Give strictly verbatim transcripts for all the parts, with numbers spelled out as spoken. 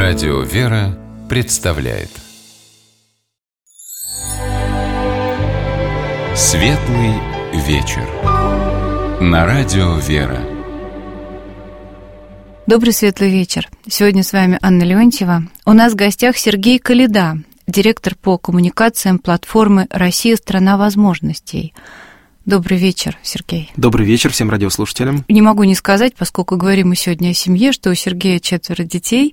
Радио «Вера» представляет Светлый вечер на Радио «Вера». Добрый светлый вечер. Сегодня с вами Анна Леонтьева. У нас в гостях Сергей Коляда, директор по коммуникациям платформы «Россия – страна возможностей». Добрый вечер, Сергей. Добрый вечер всем радиослушателям. Не могу не сказать, поскольку говорим мы сегодня о семье, что у Сергея четверо детей,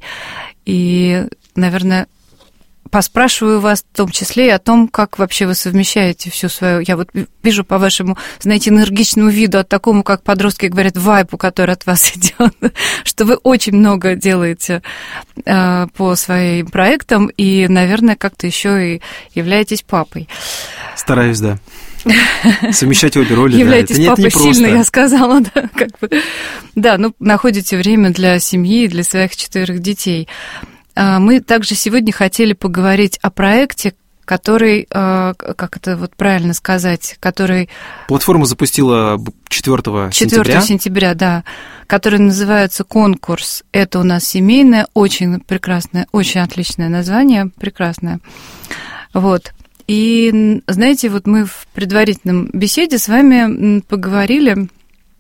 и, наверное, поспрашиваю вас в том числе и о том, как вообще вы совмещаете всю свою... Я вот вижу по вашему, знаете, энергичному виду, от такому, как подростки говорят, вайбу, который от вас идет, что вы очень много делаете э, по своим проектам и, наверное, как-то еще и являетесь папой. Стараюсь, да. Совмещать обе роли. Являетесь да. папой сильно, я сказала, да, как бы. Да, ну, находите время для семьи, для своих четверых детей. Мы также сегодня хотели поговорить о проекте, который, как это вот правильно сказать, который... Платформа запустила четвёртого сентября. четвёртого сентября, да, который называется «Конкурс». Это у нас семейное, очень прекрасное, очень отличное название, прекрасное. Вот. И, знаете, вот мы в предварительном беседе с вами поговорили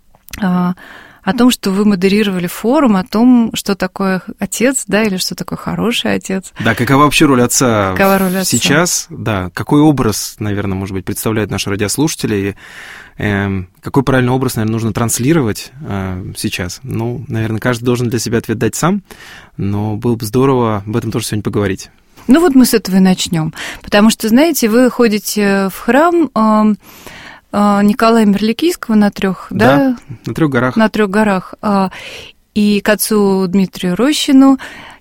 а, о том, что вы модерировали форум, о том, что такое отец, да, или что такое хороший отец. Да, какова вообще роль отца какова роль отца? Сейчас, да, какой образ, наверное, может быть, представляют наши радиослушатели, и э, какой правильный образ, наверное, нужно транслировать э, сейчас. Ну, наверное, каждый должен для себя ответ дать сам, но было бы здорово об этом тоже сегодня поговорить. Ну вот мы с этого и начнем, потому что, знаете, вы ходите в храм э, э, Николая Мерликийского на трех, да? Да, на трех горах. На трех горах, э, и к отцу Дмитрию Рощину,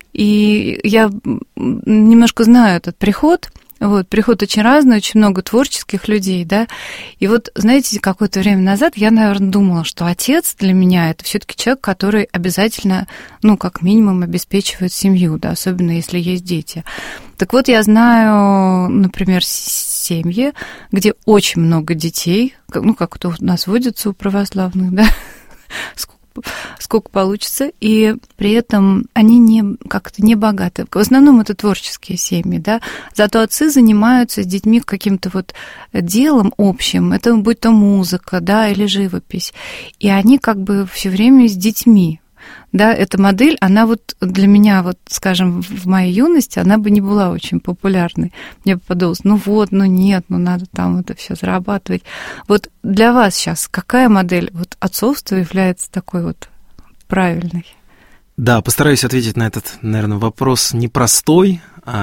и я немножко знаю этот приход. Вот, приход очень разный, очень много творческих людей, да, и вот, знаете, какое-то время назад я, наверное, думала, что отец для меня это все-таки человек, который обязательно, ну, как минимум, обеспечивает семью, да, особенно если есть дети. Так вот, я знаю, например, семьи, где очень много детей, ну, как это у нас водится у православных, да, сколько получится, и при этом они не, как-то не богаты. В основном это творческие семьи, да, зато отцы занимаются с детьми каким-то вот делом общим, это будь то музыка, да, или живопись, и они как бы все время с детьми. Да, эта модель, она вот для меня, вот, скажем, в моей юности, она бы не была очень популярной. Мне бы подумалось, ну вот, ну нет, ну надо там это все зарабатывать. Вот для вас сейчас какая модель вот отцовства является такой вот правильной? Да, постараюсь ответить на этот, наверное, вопрос непростой.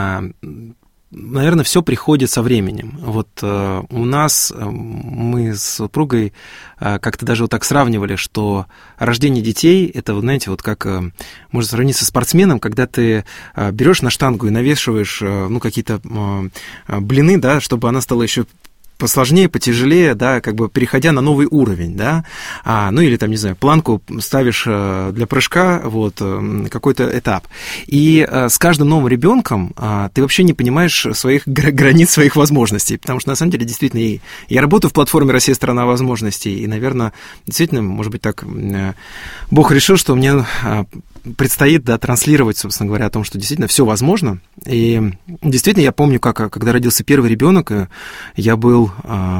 Наверное, все приходит со временем. Вот э, у нас, э, мы с супругой э, как-то даже вот так сравнивали, что рождение детей, это, знаете, вот как, э, можно сравнить со спортсменом, когда ты э, берешь на штангу и навешиваешь, э, ну, какие-то э, блины, да, чтобы она стала еще посложнее, потяжелее, да, как бы переходя на новый уровень, да, а, ну или там, не знаю, планку ставишь для прыжка, вот, какой-то этап. И а, с каждым новым ребенком а, ты вообще не понимаешь своих границ, своих возможностей, потому что, на самом деле, действительно, и, я работаю в платформе «Россия – страна возможностей», и, наверное, действительно, может быть, так, Бог решил, что мне предстоит, да, транслировать, собственно говоря, о том, что действительно все возможно. И действительно, я помню, как, когда родился первый ребенок, я был а,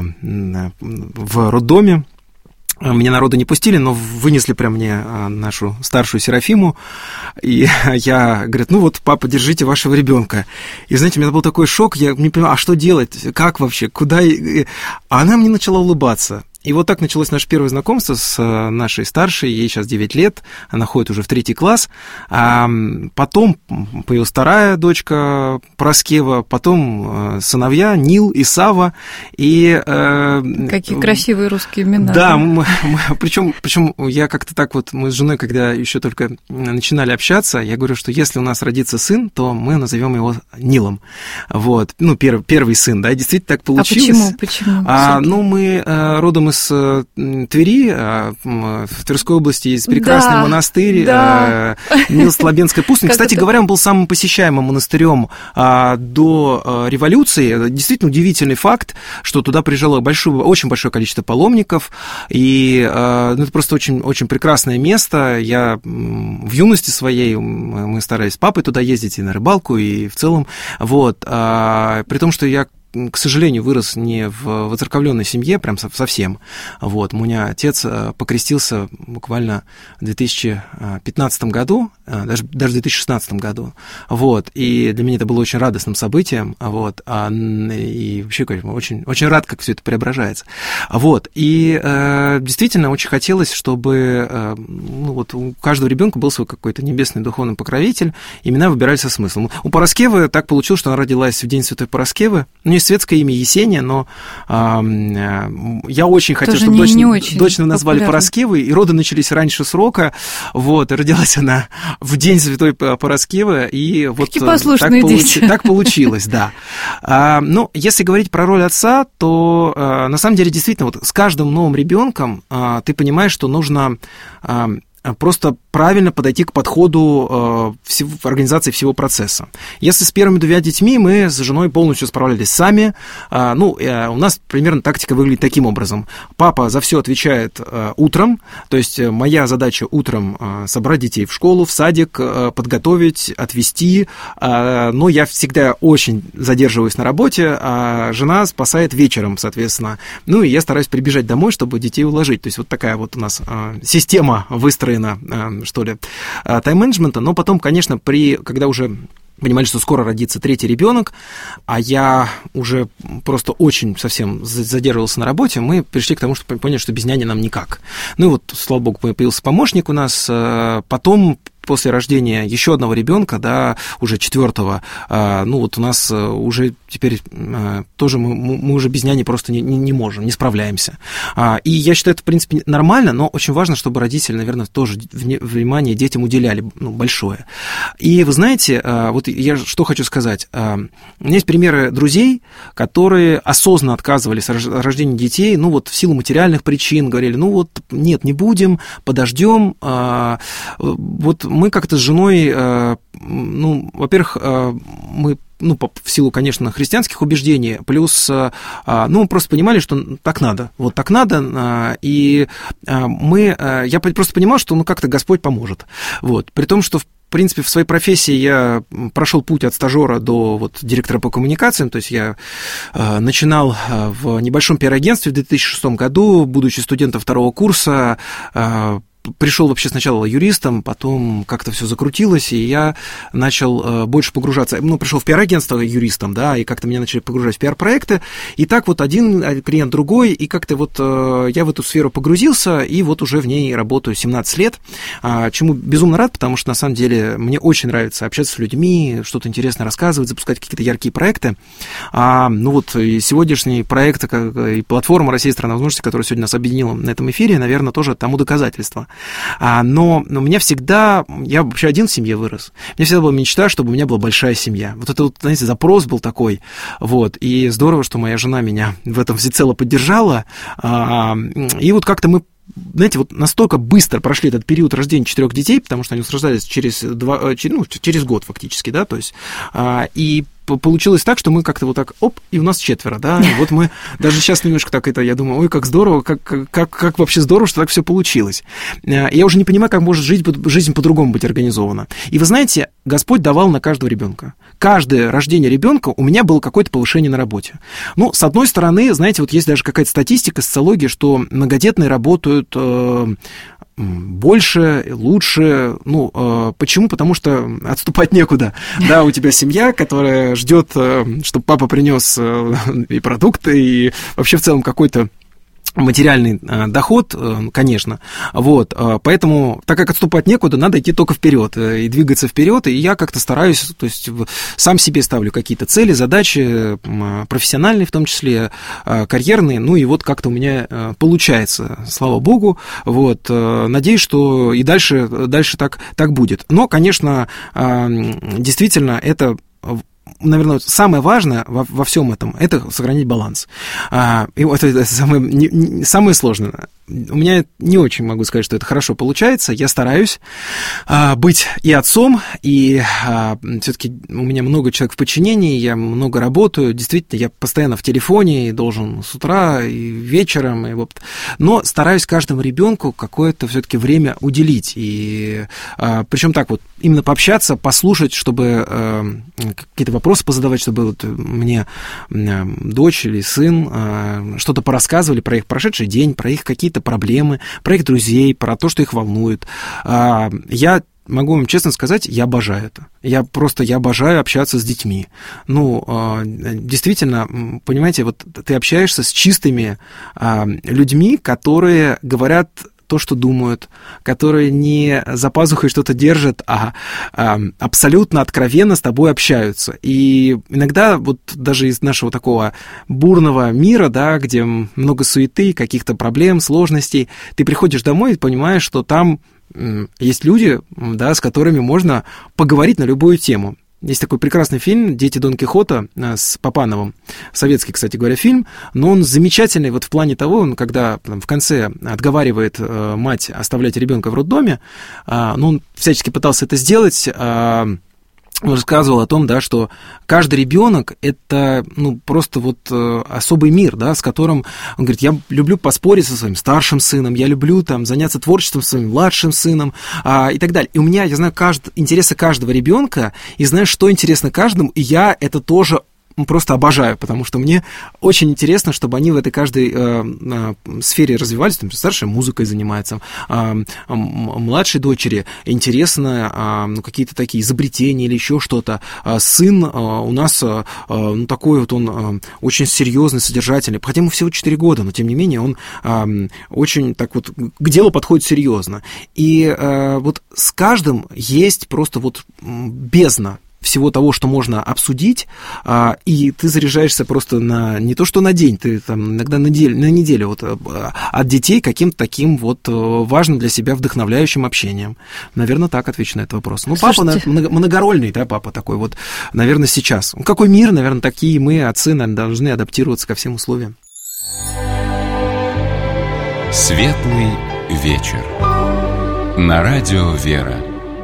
в роддоме. Меня на роды не пустили, но вынесли прям мне нашу старшую Серафиму, и я, говорят, ну вот, папа, держите вашего ребенка. И, знаете, у меня был такой шок, я не понимаю, а что делать, как вообще, куда... А она мне начала улыбаться. И вот так началось наше первое знакомство с нашей старшей, ей сейчас девять лет, она ходит уже в третий класс. А потом появилась вторая дочка Параскева, потом сыновья Нил и Сава. И, какие красивые русские имена. Да, мы, мы, причем, причем я как-то так вот, мы с женой, когда еще только начинали общаться, я говорю, что если у нас родится сын, то мы назовем его Нилом. Вот, ну, первый, первый сын, да, и действительно так получилось. А почему? Почему? А, ну, мы родом из из Твери, в Тверской области есть прекрасный да, монастырь, да. Милослабенская пустыня. Кстати говоря, он был самым посещаемым монастырем до революции. Действительно удивительный факт, что туда приезжало большое, очень большое количество паломников, и ну, это просто очень, очень прекрасное место. Я в юности своей, мы старались с папой туда ездить и на рыбалку, и в целом, вот, при том, что я, к сожалению, вырос не в воцерковленной семье, прям совсем. Вот. У меня отец покрестился буквально в две тысячи пятнадцатом году, даже, даже в две тысячи шестнадцатом году. Вот. И для меня это было очень радостным событием. Вот. И вообще, очень, очень рад, как все это преображается. Вот. И действительно очень хотелось, чтобы ну, вот у каждого ребенка был свой какой-то небесный духовный покровитель. Имена выбирались со смыслом. У Параскевы так получилось, что она родилась в день Святой Параскевы. У нее светское имя Есения, но э, я очень хотел, чтобы точно, точно назвали Параскевой, и роды начались раньше срока, вот, и родилась она в день Святой Параскевы, и вот так, получ... так получилось, да. А, ну, если говорить про роль отца, то а, на самом деле действительно вот с каждым новым ребенком а, ты понимаешь, что нужно а, просто правильно подойти к подходу э, всего, организации всего процесса. Если с первыми двумя детьми мы с женой полностью справлялись сами, э, ну, э, у нас примерно тактика выглядит таким образом. Папа за все отвечает э, утром, то есть моя задача утром э, собрать детей в школу, в садик, э, подготовить, отвезти, э, но я всегда очень задерживаюсь на работе, а жена спасает вечером, соответственно. Ну, и я стараюсь прибежать домой, чтобы детей уложить. То есть вот такая вот у нас э, система выстроена, э, что ли, тайм-менеджмента, но потом, конечно, при, когда уже понимали, что скоро родится третий ребенок, а я уже просто очень совсем задерживался на работе, мы пришли к тому, что поняли, что без няни нам никак. Ну и вот, слава богу, появился помощник у нас, потом после рождения еще одного ребенка, да, уже четвертого, ну вот у нас уже теперь тоже мы, мы уже без няни просто не, не, не можем, не справляемся. И я считаю, это, в принципе, нормально, но очень важно, чтобы родители, наверное, тоже внимание детям уделяли, ну, большое. И вы знаете, вот я что хочу сказать. У меня есть примеры друзей, которые осознанно отказывались от рождения детей, ну вот в силу материальных причин, говорили, ну вот нет, не будем, подождем. Вот мы как-то с женой, ну, во-первых, мы, ну, в силу, конечно, христианских убеждений, плюс, ну, мы просто понимали, что так надо, вот так надо, и мы, я просто понимал, что, ну, как-то Господь поможет, вот, при том, что, в В принципе, в своей профессии я прошел путь от стажера до вот, директора по коммуникациям, то есть я э, начинал в небольшом пиар-агентстве в две тысячи шестом году, будучи студентом второго курса, э, пришел вообще сначала юристом, потом как-то все закрутилось, и я начал больше погружаться, ну, пришел в пиар-агентство юристом, да, и как-то меня начали погружать в пиар-проекты, и так вот один клиент, другой, и как-то вот я в эту сферу погрузился, и вот уже в ней работаю семнадцать лет, чему безумно рад, потому что, на самом деле, мне очень нравится общаться с людьми, что-то интересное рассказывать, запускать какие-то яркие проекты. Ну вот и сегодняшний проект и платформа «Россия – страна возможностей», которая сегодня нас объединила на этом эфире, наверное, тоже тому доказательство. Но, но у меня всегда, я вообще один в семье вырос, у меня всегда была мечта, чтобы у меня была большая семья. Вот это вот, знаете, запрос был такой, вот, и здорово, что моя жена меня в этом всецело поддержала, и вот как-то мы, знаете, вот настолько быстро прошли этот период рождения четырех детей, потому что они рождались через, два, ну, через год фактически, да, то есть, и получилось так, что мы как-то вот так, оп, и у нас четверо, да, и вот мы даже сейчас немножко так это, я думаю, ой, как здорово, как, как, как вообще здорово, что так все получилось. Я уже не понимаю, как может жить, жизнь по-другому быть организована. И вы знаете, Господь давал на каждого ребенка. Каждое рождение ребенка у меня было какое-то повышение на работе. Ну, с одной стороны, знаете, вот есть даже какая-то статистика, социология, что многодетные работают э, больше, лучше. Ну, э, почему? Потому что отступать некуда. Да, у тебя семья, которая ждет, э, чтобы папа принес э, и продукты, и вообще в целом какой-то материальный э, доход, э, конечно, вот, э, поэтому, так как отступать некуда, надо идти только вперед э, и двигаться вперед, и я как-то стараюсь, то есть сам себе ставлю какие-то цели, задачи, э, профессиональные в том числе, э, карьерные, ну и вот как-то у меня э, получается, слава богу, вот, э, надеюсь, что и дальше, дальше так, так будет, но, конечно, э, действительно, это наверное, самое важное во, во всем этом – это сохранить баланс. А, и это, это самое, не, не, самое сложное. У меня не очень могу сказать, что это хорошо получается. Я стараюсь а, быть и отцом, и а, все-таки у меня много человек в подчинении, я много работаю. Действительно, я постоянно в телефоне, и должен с утра, и вечером. И вот. Но стараюсь каждому ребенку какое-то все-таки время уделить. И а, причем так вот, именно пообщаться, послушать, чтобы а, какие-то вопросы позадавать, чтобы вот мне а, дочь или сын а, что-то порассказывали про их прошедший день, про их какие-то проблемы, про их друзей, про то, что их волнует. Я могу вам честно сказать, я обожаю это. Я просто, я обожаю общаться с детьми. Ну, действительно, понимаете, вот ты общаешься с чистыми людьми, которые говорят то, что думают, которые не за пазухой что-то держат, а, а абсолютно откровенно с тобой общаются. И иногда вот даже из нашего такого бурного мира, да, где много суеты, каких-то проблем, сложностей, ты приходишь домой и понимаешь, что там есть люди, да, с которыми можно поговорить на любую тему. Есть такой прекрасный фильм «Дети Дон Кихота» с Папановым. Советский, кстати говоря, фильм. Но он замечательный вот в плане того, он, когда там, в конце отговаривает э, мать оставлять ребенка в роддоме, э, ну, он всячески пытался это сделать. Э, Он рассказывал о том, да, что каждый ребенок это ну, просто вот э, особый мир, да, с которым он говорит, я люблю поспорить со своим старшим сыном, я люблю там, заняться творчеством со своим младшим сыном а, и так далее. И у меня, я знаю кажд... интересы каждого ребенка и знаю, что интересно каждому, и я это тоже просто обожаю, потому что мне очень интересно, чтобы они в этой каждой э, э, сфере развивались. Там, старшая музыкой занимается, э, э, младшей дочери интересно э, ну, какие-то такие изобретения или еще что-то. Э, сын э, у нас э, ну, такой вот он э, очень серьезный, содержательный, хотя ему всего четыре года, но тем не менее он э, очень так вот к делу подходит серьезно. И э, вот с каждым есть просто вот бездна всего того, что можно обсудить, и ты заряжаешься просто на не то что на день, ты там иногда на неделю, на неделю вот, от детей каким-то таким вот важным для себя вдохновляющим общением. Наверное, так отвечу на этот вопрос. Ну, Слушайте. Папа многорольный, да, папа такой вот, наверное, сейчас. Какой мир, наверное, такие мы, отцы, наверное, должны адаптироваться ко всем условиям. Светлый вечер. На радио «Вера».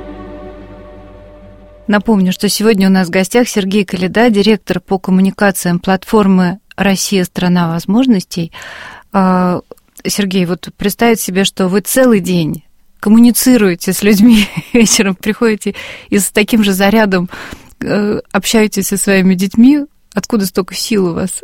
Напомню, что сегодня у нас в гостях Сергей Коляда, директор по коммуникациям платформы «Россия – страна возможностей». Сергей, вот представить себе, что вы целый день коммуницируете с людьми, вечером приходите и с таким же зарядом общаетесь со своими детьми. Откуда столько сил у вас?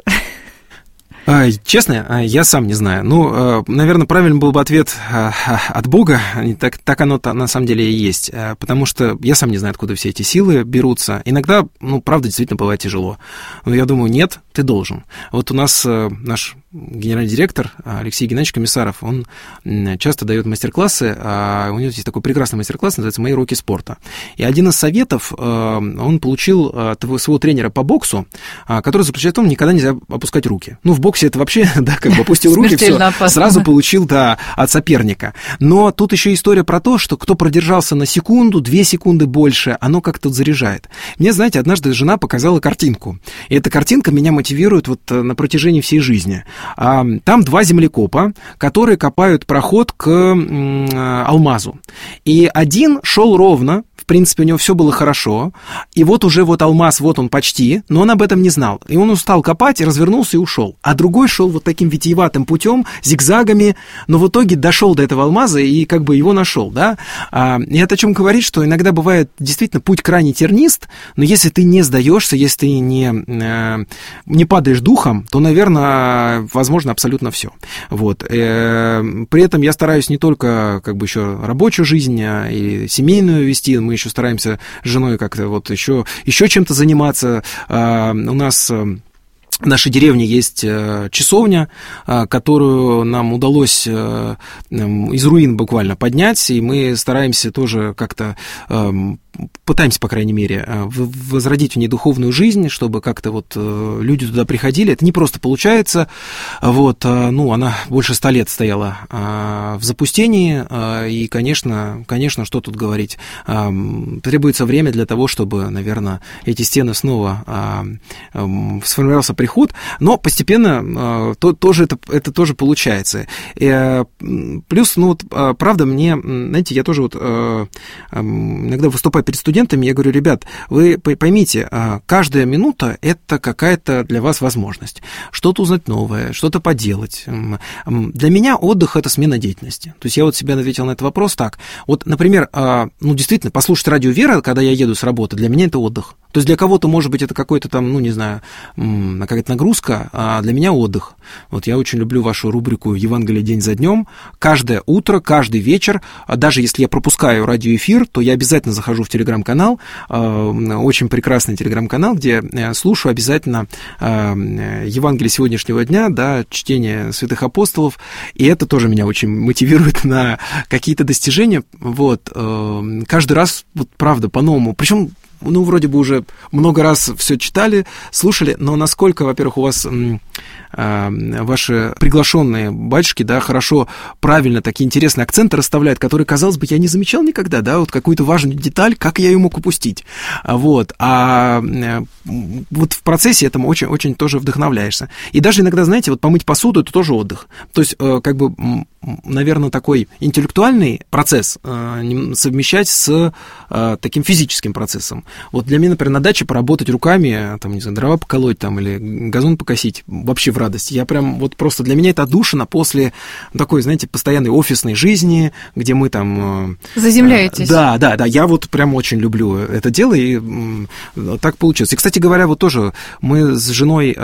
Честно, я сам не знаю. Ну, наверное, правильный был бы ответ от Бога. Так, так оно на самом деле и есть. Потому что я сам не знаю, откуда все эти силы берутся. Иногда, ну, правда, действительно бывает тяжело. Но я думаю, нет, ты должен. Вот у нас наш генеральный директор Алексей Геннадьевич Комиссаров, он часто дает мастер-классы. У него есть такой прекрасный мастер-класс, называется «Мои уроки спорта». И один из советов он получил от своего тренера по боксу, который заключается в том, никогда нельзя опускать руки. Ну, в боксе это вообще, да, как бы опустил руки, все, сразу получил, да, от соперника. Но тут еще история про то, что кто продержался на секунду, две секунды больше, оно как-то заряжает. Мне, знаете, однажды жена показала картинку, и эта картинка меня мотивирует вот на протяжении всей жизни. Там два землекопа, которые копают проход к алмазу. И один шел ровно, в принципе, у него все было хорошо, и вот уже вот алмаз, вот он почти, но он об этом не знал. И он устал копать, и развернулся и ушел. А другой шел вот таким витиеватым путем, зигзагами, но в итоге дошел до этого алмаза и как бы его нашел, да. И это о чем говорит, что иногда бывает действительно путь крайне тернист, но если ты не сдаешься, если ты не, не падаешь духом, то, наверное, возможно абсолютно все. Вот. При этом я стараюсь не только как бы еще рабочую жизнь и семейную вести, мы еще стараемся с женой как-то вот еще, еще чем-то заниматься. У нас в нашей деревне есть часовня, которую нам удалось из руин буквально поднять, и мы стараемся тоже как-то пытаемся, по крайней мере, возродить в ней духовную жизнь, чтобы как-то вот люди туда приходили. Это не просто получается. Вот, ну, она больше ста лет стояла в запустении, и, конечно, конечно, что тут говорить, требуется время для того, чтобы, наверное, эти стены снова сформировался приход, но постепенно то, тоже это, это тоже получается. И, плюс, ну, вот, правда, мне, знаете, я тоже вот иногда выступаю перед студентами, я говорю: ребят, вы поймите, каждая минута – это какая-то для вас возможность. Что-то узнать новое, что-то поделать. Для меня отдых – это смена деятельности. То есть я вот себе ответил на этот вопрос так. Вот, например, ну, действительно, послушать радио «Вера», когда я еду с работы, для меня это отдых. То есть для кого-то, может быть, это какой-то там, ну, не знаю, какая-то нагрузка, а для меня отдых. Вот я очень люблю вашу рубрику «Евангелие день за днем». Каждое утро, каждый вечер, даже если я пропускаю радиоэфир, то я обязательно захожу в телеграм-канал, очень прекрасный телеграм-канал, где слушаю обязательно Евангелие сегодняшнего дня, да, чтение святых апостолов, и это тоже меня очень мотивирует на какие-то достижения. Вот. Каждый раз, вот, правда, по-новому. Причем, ну, вроде бы уже много раз все читали, слушали, но насколько, во-первых, у вас ваши приглашенные батюшки, да, хорошо, правильно такие интересные акценты расставляют, которые, казалось бы, я не замечал никогда, да, вот какую-то важную деталь, как я ее мог упустить, вот, а вот в процессе этому очень-очень тоже вдохновляешься. И даже иногда, знаете, вот помыть посуду – это тоже отдых, то есть, как бы, наверное, такой интеллектуальный процесс совмещать с таким физическим процессом. Вот для меня, например, на даче поработать руками, там, не знаю, дрова поколоть там, или газон покосить, вообще в радость. Я прям, вот просто для меня это отдушина после такой, знаете, постоянной офисной жизни, где мы там... Заземляетесь. Да, да, да, я вот прям очень люблю это дело, и так получилось. И, кстати говоря, вот тоже мы с женой,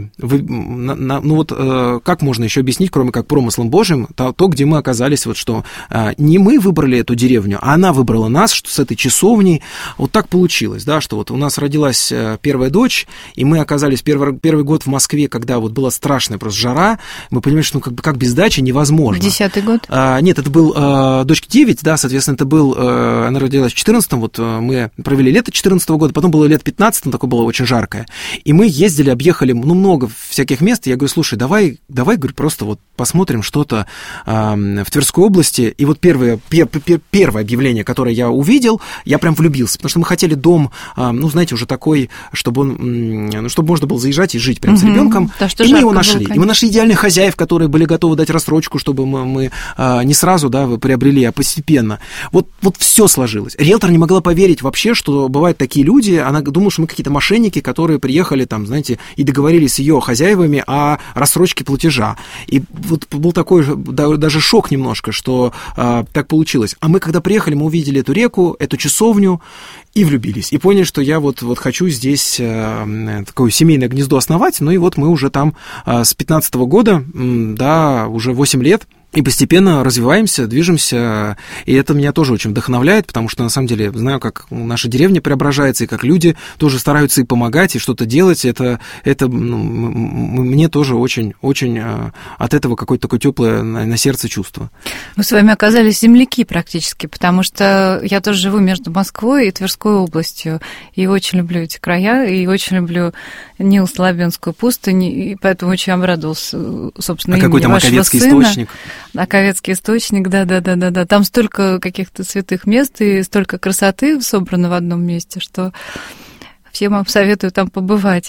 ну вот как можно еще объяснить, кроме как промыслом Божьим, то, то, где мы оказались, вот что не мы выбрали эту деревню, а она выбрала нас, что с этой часовней, вот так получилось, да, что вот у нас родилась первая дочь, и мы оказались первый, первый год в Москве, когда вот была страшная просто жара, мы понимаем, что ну, как бы как без дачи невозможно. Десятый год? А, нет, это был а, дочке девять, да, соответственно, это был, а, она родилась в четырнадцатом, вот а, мы провели лето четырнадцатого года, потом было лето пятнадцатом, такое было очень жаркое, и мы ездили, объехали, ну, много всяких мест, и я говорю: слушай, давай, давай, говорю, просто вот посмотрим что-то а, в Тверской области, и вот первое, пер, пер, первое объявление, которое я увидел, я прям влюбился, потому что мы хотели дом, а, ну, знаете, уже такой, чтобы он, ну, чтобы можно было заезжать и жить прям угу, с ребенком, да, и мы его нашли, было, и мы нашли идеальных хозяев, которые были готовы дать рассрочку, чтобы мы, мы а, не сразу, да, приобрели, а постепенно. Вот, вот все сложилось. Риэлтор не могла поверить вообще, что бывают такие люди, она думала, что мы какие-то мошенники, которые приехали там, знаете, и договорились с ее хозяевами о рассрочке платежа. И вот был такой даже шок немножко, что а, так получилось. А мы, когда приехали, мы увидели эту реку, эту часовню, и влюбились, и поняли, что я вот, вот хочу здесь э, такое семейное гнездо основать, ну и вот мы уже там э, с пятнадцатого года, э, да, уже восемь лет, и постепенно развиваемся, движемся, и это меня тоже очень вдохновляет, потому что, на самом деле, знаю, как наша деревня преображается, и как люди тоже стараются и помогать, и что-то делать, это, это ну, мне тоже очень, очень от этого какое-то такое теплое на, на сердце чувство. Мы с вами оказались земляки практически, потому что я тоже живу между Москвой и Тверской областью, и очень люблю эти края, и очень люблю Нил-Славянскую пустынь, и поэтому очень обрадовалась, собственно, а имени какой там вашего Маковецкий сына. Источник? Маковецкий источник, да-да-да-да. Там столько каких-то святых мест и столько красоты собрано в одном месте, что всем вам советую там побывать.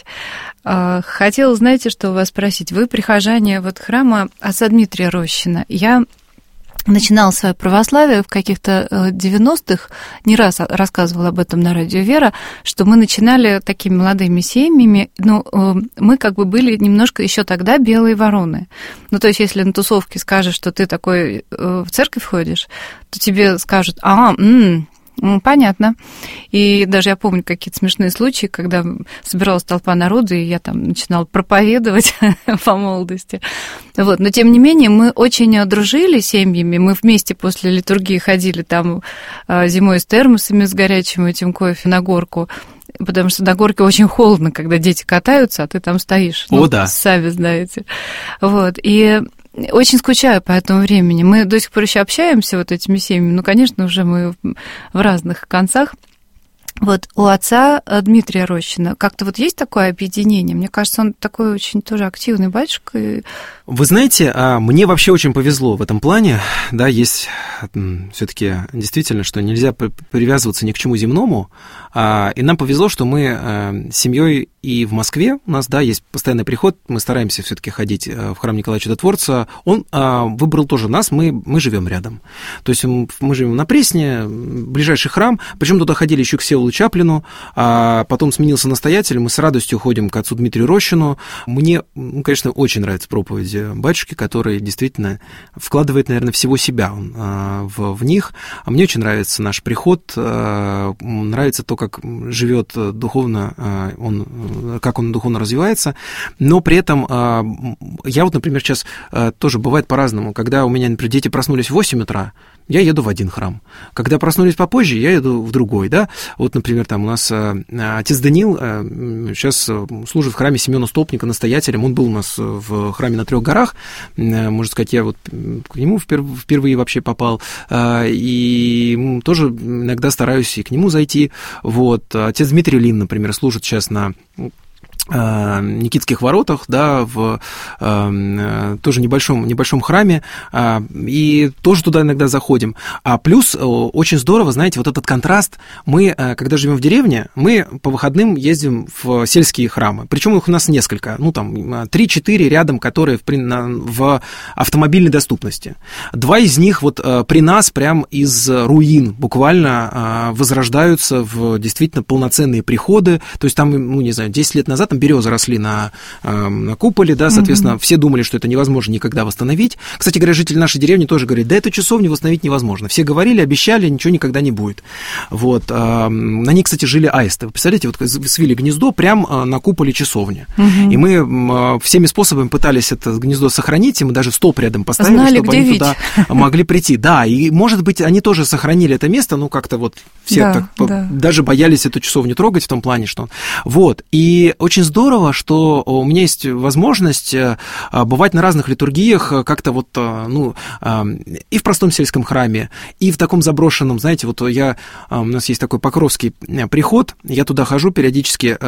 Хотела, знаете, что у вас спросить? Вы прихожане вот храма отца Дмитрия Рощина. Я начинала свое православие в каких-то девяностых, не раз рассказывала об этом на радио «Вера», что мы начинали такими молодыми семьями, ну, мы как бы были немножко еще тогда белые вороны. Ну, то есть, если на тусовке скажешь, что ты такой в церковь ходишь, то тебе скажут: а, м-м, Ну, понятно. И даже я помню какие-то смешные случаи, когда собиралась толпа народа, и я там начинала проповедовать по молодости. Вот. Но, тем не менее, мы очень дружили семьями. Мы вместе после литургии ходили там зимой с термосами, с горячим этим кофе на горку. Потому что на горке очень холодно, когда дети катаются, а ты там стоишь. О, ну, да. Сами знаете. Вот. И очень скучаю по этому времени. Мы до сих пор еще общаемся вот этими семьями. Ну, конечно, уже мы в разных концах. Вот у отца Дмитрия Рощина как-то вот есть такое объединение? Мне кажется, он такой очень тоже активный батюшка. Вы знаете, мне вообще очень повезло в этом плане. Да, есть все-таки действительно, что нельзя привязываться ни к чему земному. И нам повезло, что мы с семьей и в Москве, у нас, да, есть постоянный приход, мы стараемся все-таки ходить в храм Николая Чудотворца. Он выбрал тоже нас, мы, мы живем рядом. То есть мы живем на Пресне, ближайший храм, причем туда ходили еще к Всеволоду Чаплину, а потом сменился настоятель, мы с радостью ходим к отцу Дмитрию Рощину. Мне, ну, конечно, очень нравится проповедь батюшки, который действительно вкладывает, наверное, всего себя в, в них. А мне очень нравится наш приход, нравится то, как живет духовно он, как он духовно развивается, но при этом я вот, например, сейчас тоже бывает по-разному, когда у меня, например, дети проснулись в восемь утра, я еду в один храм. Когда проснулись попозже, я еду в другой, да. Вот, например, там у нас отец Даниил сейчас служит в храме Семена Столпника настоятелем, он был у нас в храме на Трех горах, можно сказать, я вот к нему впервые вообще попал, и тоже иногда стараюсь и к нему зайти. Вот, отец Дмитрий Лин, например, служит сейчас на Никитских воротах, да, в э, тоже небольшом, небольшом храме, э, и тоже туда иногда заходим. А плюс э, очень здорово, знаете, вот этот контраст. Мы, э, когда живем в деревне, мы по выходным ездим в сельские храмы. Причем их у нас несколько, ну там три-четыре рядом, которые в, в автомобильной доступности. Два из них вот э, при нас прям из руин буквально э, возрождаются в действительно полноценные приходы. То есть там, ну не знаю, десять лет назад там березы росли на, на куполе, да, соответственно, mm-hmm. все думали, что это невозможно никогда восстановить. Кстати говоря, жители нашей деревни тоже говорят, да, эту часовню восстановить невозможно. Все говорили, обещали, ничего никогда не будет. Вот. На ней, кстати, жили аисты. Вы представляете, вот свили гнездо прямо на куполе часовни. Mm-hmm. И мы всеми способами пытались это гнездо сохранить, и мы даже столб рядом поставили, Знали, чтобы они видеть. Туда могли прийти. Да, и, может быть, они тоже сохранили это место, ну, как-то вот все да, так, да. даже боялись эту часовню трогать в том плане, что... Вот. И очень здорово, что у меня есть возможность бывать на разных литургиях, как-то вот, ну, и в простом сельском храме, и в таком заброшенном, знаете, вот я, у нас есть такой Покровский приход, я туда хожу периодически,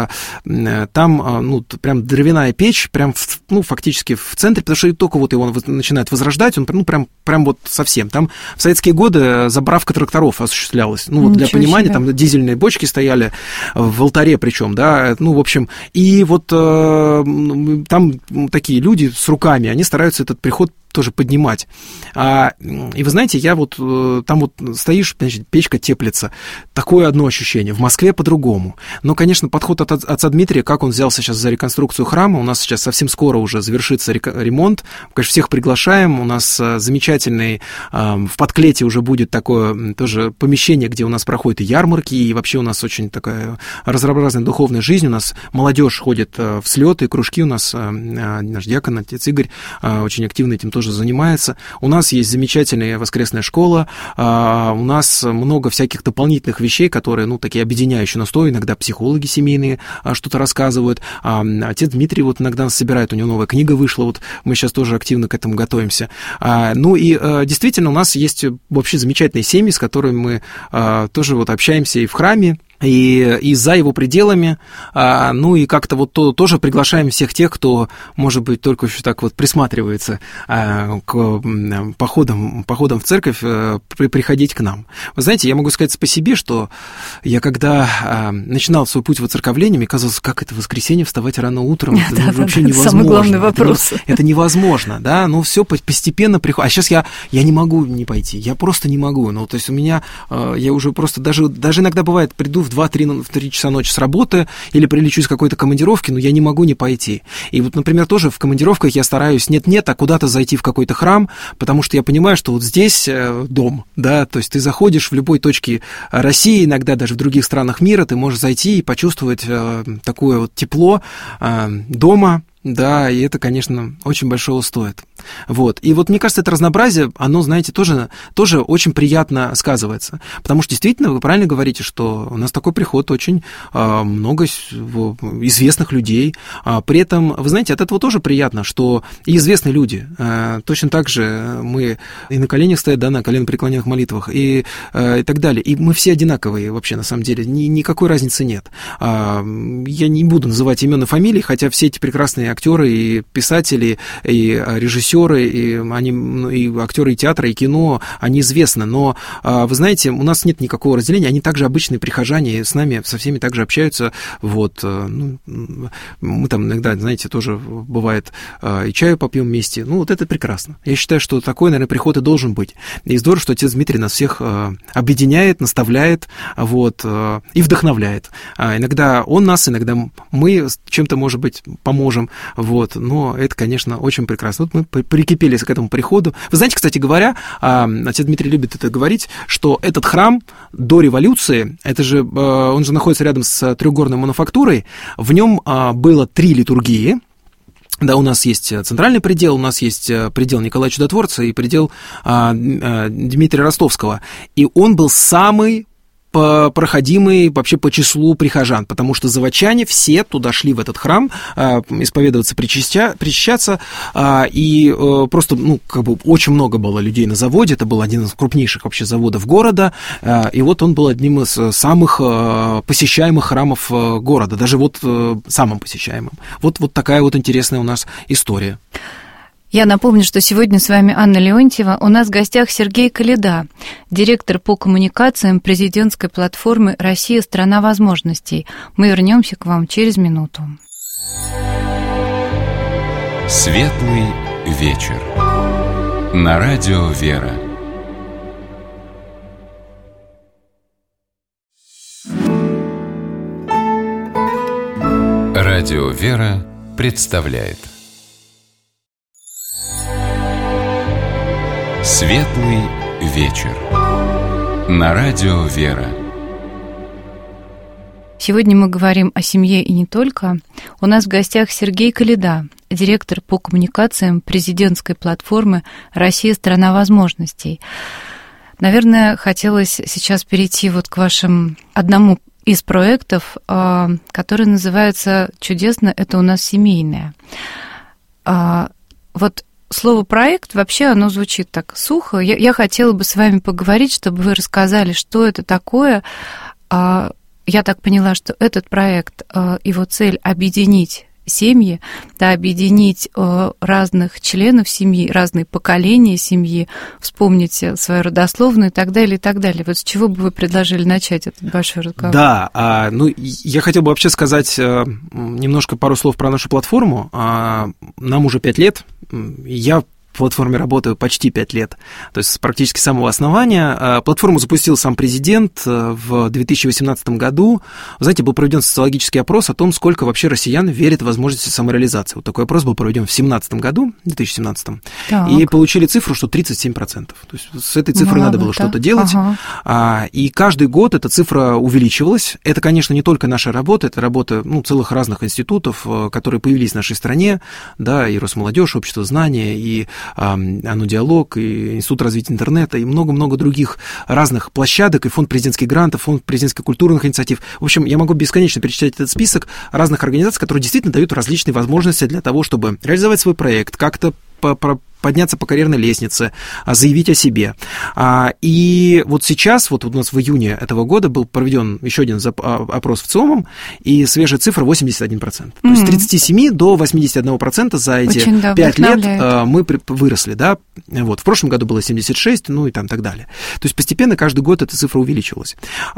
там, ну, прям дровяная печь, прям, в, ну, фактически в центре, потому что только вот его начинает возрождать, он, ну, прям, прям вот совсем. Там в советские годы заправка тракторов осуществлялась, ну, вот для понимания, себе. Там дизельные бочки стояли в алтаре причем, да, ну, в общем, и вот э, там такие люди с руками, они стараются этот приход тоже поднимать. А, и вы знаете, я вот там вот стоишь, значит, печка теплится. Такое одно ощущение. В Москве по-другому. Но, конечно, подход от отца Дмитрия, как он взялся сейчас за реконструкцию храма, у нас сейчас совсем скоро уже завершится ремонт. Конечно, всех приглашаем. У нас замечательный, в Подклете уже будет такое тоже помещение, где у нас проходят и ярмарки, и вообще у нас очень такая разнообразная духовная жизнь. У нас молодежь ходит в слеты, кружки у нас, наш диакон, отец Игорь, очень активно этим тоже занимается. У нас есть замечательная воскресная школа, а, у нас много всяких дополнительных вещей, которые, ну, такие объединяющие нас, то иногда психологи семейные а, что-то рассказывают. А, отец Дмитрий вот иногда нас собирает, у него новая книга вышла, вот мы сейчас тоже активно к этому готовимся. А, ну и а, действительно у нас есть вообще замечательные семьи, с которыми мы а, тоже вот общаемся и в храме, И, и за его пределами, а, ну и как-то вот то, тоже приглашаем всех тех, кто, может быть, только еще так вот присматривается а, к походам, походам в церковь, а, при, приходить к нам. Вы знаете, я могу сказать по себе, что я когда а, начинал свой путь в воцерковлении, мне казалось, как это в воскресенье вставать рано утром, это да, вообще да, невозможно. Самый главный вопрос. Это, это невозможно, да, ну все постепенно приходит. А сейчас я, я не могу не пойти, я просто не могу. Ну, то есть у меня, я уже просто даже, даже иногда бывает, приду в два-три часа ночи с работы или прилечу из какой-то командировки, но я не могу не пойти. И вот, например, тоже в командировках я стараюсь нет-нет, а куда-то зайти в какой-то храм, потому что я понимаю, что вот здесь дом, да, то есть ты заходишь в любой точке России, иногда даже в других странах мира, ты можешь зайти и почувствовать такое вот тепло дома. Да, и это, конечно, очень большого стоит. Вот. И вот мне кажется, это разнообразие, оно, знаете, тоже, тоже очень приятно сказывается. Потому что действительно, вы правильно говорите, что у нас такой приход очень а, много известных людей. А, при этом, вы знаете, от этого тоже приятно, что и известные люди. А, точно так же мы и на коленях стоят, да, на коленопреклоненных молитвах, и, а, и так далее. И мы все одинаковые вообще, на самом деле. Ни, никакой разницы нет. А, я не буду называть имен и фамилии, хотя все эти прекрасные актеры и писатели, и режиссеры, и, они, и актеры и театра, и кино, они известны. Но, а, вы знаете, у нас нет никакого разделения, они также обычные прихожане, с нами, со всеми также общаются. Вот. Ну, мы там иногда, знаете, тоже бывает и чаю попьем вместе. Ну, вот это прекрасно. Я считаю, что такой, наверное, приход и должен быть. И здорово, что отец Дмитрий нас всех объединяет, наставляет, вот, и вдохновляет. Иногда он нас, иногда мы чем-то, может быть, поможем. Вот. Но это, конечно, очень прекрасно. Вот мы прикипели к этому приходу. Вы знаете, кстати говоря, отец Дмитрий любит это говорить, что этот храм до революции, это же, он же находится рядом с трехгорной мануфактурой, в нем было три литургии. Да, у нас есть центральный предел, у нас есть предел Николая Чудотворца и предел Дмитрия Ростовского. И он был самый проходимый вообще по числу прихожан, потому что заводчане все туда шли в этот храм э, исповедоваться, причастя, причащаться, э, и э, просто, ну, как бы очень много было людей на заводе, это был один из крупнейших вообще заводов города, э, и вот он был одним из самых э, посещаемых храмов э, города, даже вот э, самым посещаемым. Вот, вот такая вот интересная у нас история. Я напомню, что сегодня с вами Анна Леонтьева. У нас в гостях Сергей Коляда, директор по коммуникациям президентской платформы «Россия – страна возможностей». Мы вернемся к вам через минуту. Светлый вечер. На радио «Вера». Радио «Вера» представляет Светлый вечер. На радио «Вера». Сегодня мы говорим о семье и не только. У нас в гостях Сергей Коляда, директор по коммуникациям президентской платформы «Россия – страна возможностей». Наверное, хотелось сейчас перейти вот к вашим одному из проектов, который называется чудесно «Это у нас семейное». Вот слово «проект» вообще оно звучит так сухо. Я, я хотела бы с вами поговорить, чтобы вы рассказали, что это такое. Я так поняла, что этот проект, его цель — объединить семьи, да, объединить разных членов семьи, разные поколения семьи, вспомнить свою родословную и так далее, и так далее. Вот с чего бы вы предложили начать этот большой разговор? Да, ну, я хотел бы вообще сказать немножко пару слов про нашу платформу. Нам уже пять лет, я в платформе работаю почти пять лет, то есть практически с самого основания. Платформу запустил сам президент в две тысячи восемнадцатом году. Вы знаете, был проведен социологический опрос о том, сколько вообще россиян верит в возможности самореализации. Вот такой опрос был проведен в две тысячи семнадцатом году, две тысячи семнадцатом, так. И получили цифру, что тридцать семь процентов. То есть с этой цифрой Мало надо было что-то делать. Ага. И каждый год эта цифра увеличивалась. Это, конечно, не только наша работа, это работа, ну, целых разных институтов, которые появились в нашей стране, да, и Росмолодежь, Общество знания, и «Оно диалог», и Институт развития интернета, и много-много других разных площадок, и фонд президентских грантов, фонд президентских культурных инициатив. В общем, я могу бесконечно перечислять этот список разных организаций, которые действительно дают различные возможности для того, чтобы реализовать свой проект, как-то подняться по карьерной лестнице, заявить о себе. И вот сейчас, вот у нас в июне этого года был проведен еще один опрос в ЦИОМом, и свежая цифра восемьдесят один процент. Mm-hmm. То есть с тридцати семи до восьмидесяти одного процента за эти Очень, да, пять лет мы выросли. Да? Вот. В прошлом году было семьдесят шесть, ну и там так далее. То есть постепенно каждый год эта цифра увеличивалась.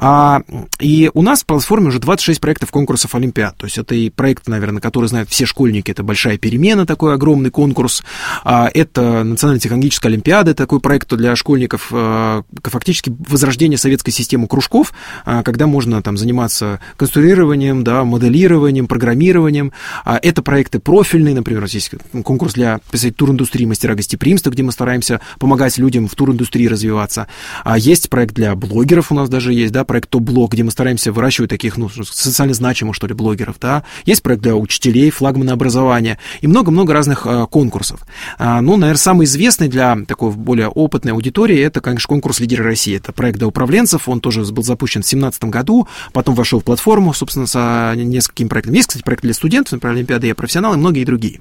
И у нас в платформе уже двадцать шесть проектов конкурсов Олимпиад. То есть это и проект, наверное, который знают все школьники, это «Большая перемена», такой огромный конкурс. Это Национальная технологическая олимпиада, такой проект для школьников, фактически возрождение советской системы кружков, когда можно там заниматься конструированием, да, моделированием, программированием. Это проекты профильные, например, здесь конкурс для туриндустрии «Мастера гостеприимства», где мы стараемся помогать людям в туриндустрии развиваться. Есть проект для блогеров, у нас даже есть, да, проект «Топ-блог», где мы стараемся выращивать таких, ну, социально значимых, что ли, блогеров, да. Есть проект для учителей, флагмана образования и много-много разных конкурсов. Ну, наверное, самый известный для такой более опытной аудитории это, конечно, конкурс «Лидеры России». Это проект для управленцев, он тоже был запущен в две тысячи семнадцатом году, потом вошел в платформу, собственно, с несколькими проектами. Есть, кстати, проект для студентов, например, Олимпиада «Я профессионал» и многие другие.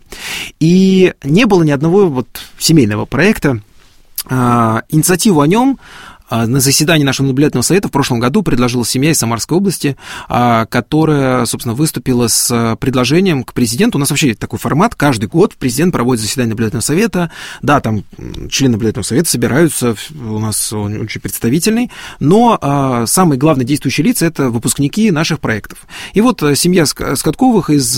И не было ни одного вот семейного проекта. Инициативу о нем на заседании нашего наблюдательного совета в прошлом году предложила семья из Самарской области, которая, собственно, выступила с предложением к президенту. У нас вообще такой формат. Каждый год президент проводит заседание наблюдательного совета. Да, там члены наблюдательного совета собираются, у нас он очень представительный, но самые главные действующие лица – это выпускники наших проектов. И вот семья Скотковых из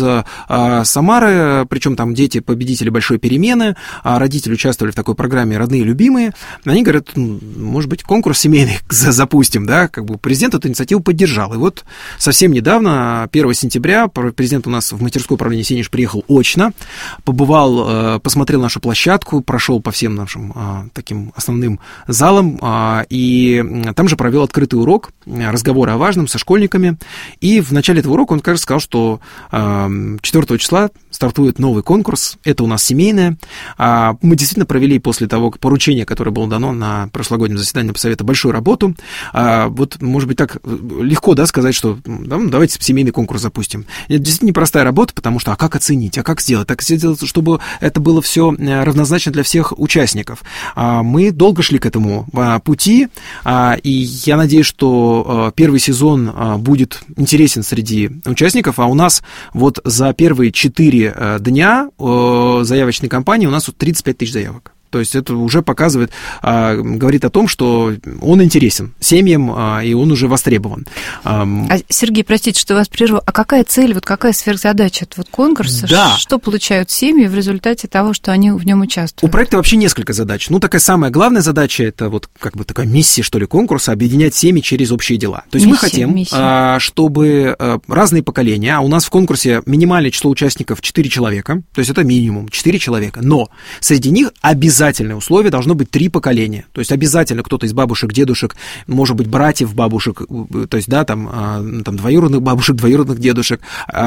Самары, причем там дети победители большой перемены, родители участвовали в такой программе «Родные и любимые», они говорят, может быть, конкурс семейный запустим, да, как бы президент эту инициативу поддержал. И вот совсем недавно, первого сентября, президент у нас в мастерское управление «Сенеж» приехал очно, побывал, посмотрел нашу площадку, прошел по всем нашим таким основным залам, и там же провел открытый урок, разговоры о важном со школьниками. И в начале этого урока он, кажется, сказал, что четвёртого числа стартует новый конкурс, это у нас семейное. Мы действительно провели после того поручения, которое было дано на прошлогоднем заседании совета, большую работу. Вот, может быть, так легко, да, сказать, что да, давайте семейный конкурс запустим. Это действительно непростая работа, потому что, а как оценить, а как сделать? Так сделать, чтобы это было все равнозначно для всех участников. Мы долго шли к этому пути, и я надеюсь, что первый сезон будет интересен среди участников, а у нас вот за первые четыре дня заявочной кампании у нас вот тридцать пять тысяч заявок. То есть это уже показывает, говорит о том, что он интересен семьям, и он уже востребован. А, Сергей, простите, что вас прерву. А какая цель, вот какая сверхзадача этого вот конкурса? Да. Что получают семьи в результате того, что они в нем участвуют? У проекта вообще несколько задач. Ну, такая самая главная задача, это вот как бы такая миссия, что ли, конкурса, объединять семьи через общие дела. То есть миссия, мы хотим, миссия. чтобы разные поколения, а у нас в конкурсе минимальное число участников четыре человека, то есть это минимум четыре человека, но среди них обязательно Обязательное условие должно быть три поколения. То есть обязательно кто-то из бабушек, дедушек, может быть, братьев, бабушек, то есть, да, там, там двоюродных бабушек, двоюродных дедушек,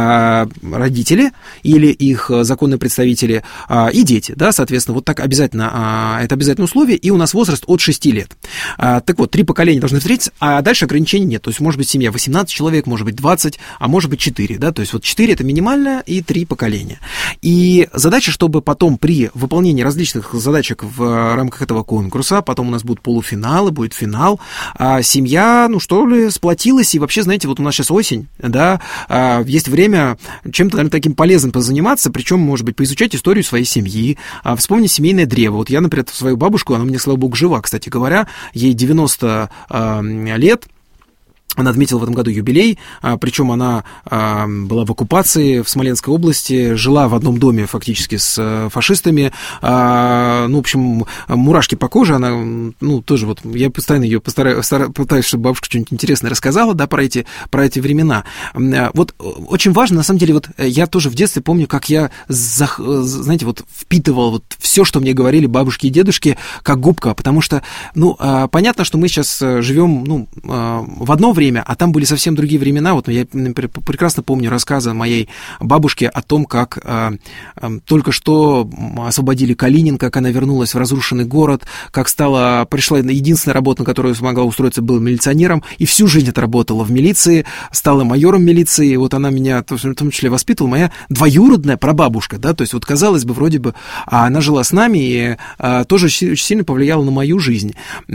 родители или их законные представители и дети, да, соответственно, вот так обязательно, это обязательное условие, и у нас возраст от шести лет. Так вот, три поколения должны встретиться, а дальше ограничений нет. То есть, может быть, семья восемнадцать человек, может быть, двадцать, а может быть, четыре, да, то есть, вот четыре это минимальное и три поколения. И задача, чтобы потом при выполнении различных задач в рамках этого конкурса, потом у нас будут полуфиналы, будет финал, а семья, ну что ли, сплотилась, и вообще, знаете, вот у нас сейчас осень, да, а есть время чем-то, наверное, таким полезным позаниматься, причем, может быть, поизучать историю своей семьи, а вспомнить семейное древо. Вот я, например, свою бабушку, она мне, слава богу, жива, кстати говоря, ей девяносто а, лет, она отметила в этом году юбилей, причем она была в оккупации в Смоленской области, жила в одном доме фактически с фашистами, ну, в общем, мурашки по коже, она, ну, тоже вот, я постоянно ее постараюсь, пытаюсь, чтобы бабушка что-нибудь интересное рассказала, да, про эти, про эти времена. Вот очень важно, на самом деле, вот я тоже в детстве помню, как я, знаете, вот впитывал вот все, что мне говорили бабушки и дедушки, как губка, потому что, ну, понятно, что мы сейчас живем, ну, в одно время, а там были совсем другие времена. Вот я, например, прекрасно помню рассказы моей бабушки о том, как э, э, только что освободили Калинин, как она вернулась в разрушенный город, как стала, пришла единственная работа, на которую смогла устроиться, была милиционером, и всю жизнь отработала в милиции, стала майором милиции, и вот она меня в том числе воспитывала, моя двоюродная прабабушка, да, то есть вот казалось бы, вроде бы, а она жила с нами и э, тоже очень сильно повлияла на мою жизнь.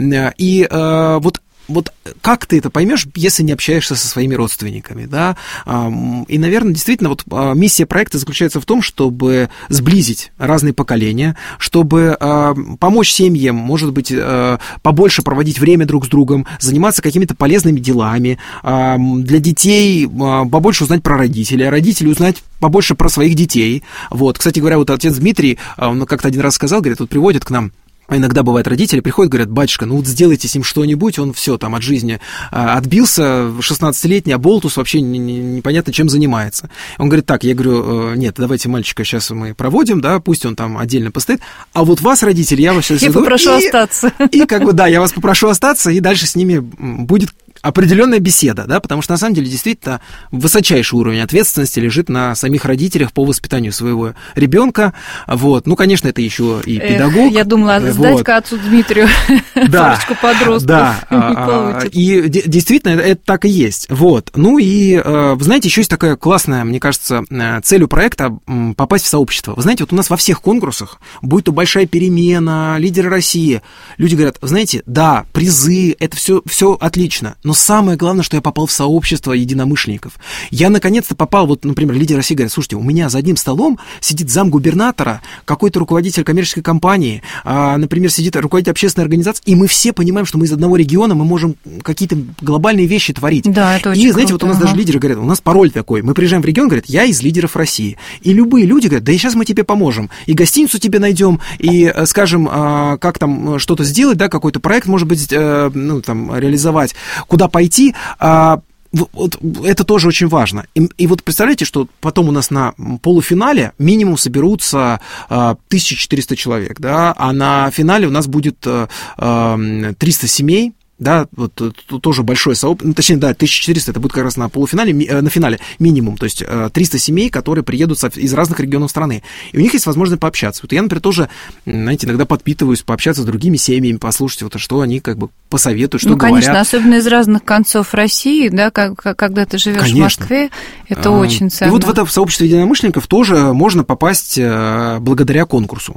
И э, вот Вот как ты это поймешь, если не общаешься со своими родственниками, да? И, наверное, действительно, вот миссия проекта заключается в том, чтобы сблизить разные поколения, чтобы помочь семьям, может быть, побольше проводить время друг с другом, заниматься какими-то полезными делами, для детей побольше узнать про родителей, а родителей узнать побольше про своих детей. Вот, кстати говоря, вот отец Дмитрий, он как-то один раз сказал, говорит, вот приводит к нам. Иногда бывает, родители приходят, говорят, батюшка, ну вот сделайте с ним что-нибудь, он все там от жизни а, отбился, шестнадцатилетний, а болтус вообще не, не, непонятно чем занимается. Он говорит, так, я говорю, нет, давайте мальчика сейчас мы проводим, да, пусть он там отдельно постоит, а вот вас, родители, я вас сейчас... Я иду, попрошу и, остаться. И как бы, да, я вас попрошу остаться, и дальше с ними будет определенная беседа, да, потому что на самом деле действительно высочайший уровень ответственности лежит на самих родителях по воспитанию своего ребенка. Вот. Ну, конечно, это еще и педагог. Эх, я думала, сдать-ка вот. Отцу Дмитрию парочку подростков. Да, не получится. И действительно, это так и есть. Вот. Ну и, вы знаете, еще есть такая классная, мне кажется, целью проекта попасть в сообщество. Вы знаете, вот у нас во всех конкурсах, будь то «Большая перемена», «Лидеры России», люди говорят, знаете, да, призы, это все, все отлично, но самое главное, что я попал в сообщество единомышленников. Я наконец-то попал, вот, например, «Лидеры России» говорят, слушайте, у меня за одним столом сидит замгубернатора, какой-то руководитель коммерческой компании, а, например, сидит руководитель общественной организации, и мы все понимаем, что мы из одного региона, мы можем какие-то глобальные вещи творить. Да, это очень И, знаете, круто, вот у нас ага. даже лидеры говорят, у нас пароль такой, мы приезжаем в регион, говорят, я из «Лидеров России». И любые люди говорят, да и сейчас мы тебе поможем, и гостиницу тебе найдем, и скажем, как там что-то сделать, да, какой-то проект, может быть, ну, там, реализовать, куда пойти. Вот это тоже очень важно. И, и вот представляете, что потом у нас на полуфинале минимум соберутся тысяча четыреста человек, да, а на финале у нас будет триста семей. Да, вот тоже большое сообщество, ну, точнее, да, тысяча четыреста, это будет как раз на полуфинале, на финале минимум, то есть триста семей, которые приедут из разных регионов страны, и у них есть возможность пообщаться. Вот я, например, тоже, знаете, иногда подпитываюсь пообщаться с другими семьями, послушать, вот, что они как бы посоветуют, что ну, говорят. Ну, конечно, особенно из разных концов России, да, как, когда ты живешь в Москве, это а, очень ценно. И вот в это сообщество единомышленников тоже можно попасть благодаря конкурсу.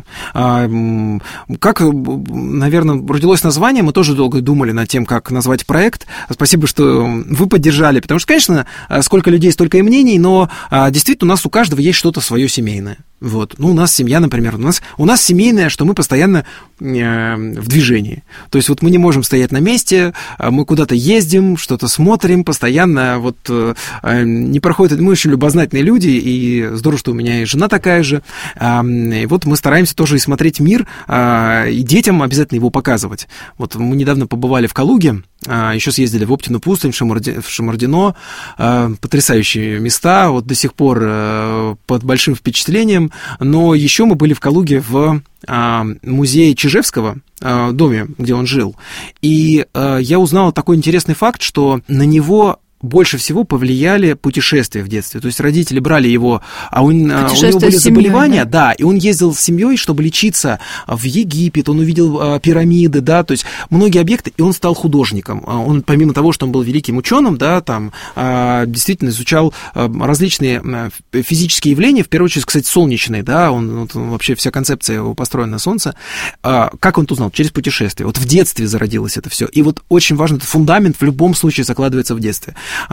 Как, наверное, родилось название, мы тоже долго думали над тем, как назвать проект. Спасибо, что вы поддержали, потому что, конечно, сколько людей, столько и мнений, но действительно у нас у каждого есть что-то свое семейное. Вот. Ну, у нас семья, например, у нас, у нас семейное, что мы постоянно э, в движении. То есть вот мы не можем стоять на месте, мы куда-то ездим, что-то смотрим, постоянно вот э, не проходит... Мы очень любознательные люди, и здорово, что у меня и жена такая же. Э, и вот мы стараемся тоже и смотреть мир, э, и детям обязательно его показывать. Вот мы недавно побывали в Калуге, э, еще съездили в Оптину пустынь, в, Шамарди, в Шамардино. Э, потрясающие места, вот до сих пор э, под большим впечатлением. Но еще мы были в Калуге в а, музее Чижевского, а, доме, где он жил. И а, я узнал такой интересный факт, что на него больше всего повлияли путешествия в детстве. То есть родители брали его, а он, у него были заболевания, да? да, и он ездил с семьей, чтобы лечиться в Египет, он увидел а, пирамиды, да, то есть многие объекты, и он стал художником. Он, помимо того, что он был великим ученым, да, там, а, действительно изучал а, различные а, физические явления, в первую очередь, кстати, солнечные, да, он, вот, вообще вся концепция его построена на Солнце. А, как он это узнал? Через путешествие. Вот в детстве зародилось это все. И вот очень важно, этот фундамент в любом случае закладывается в детстве.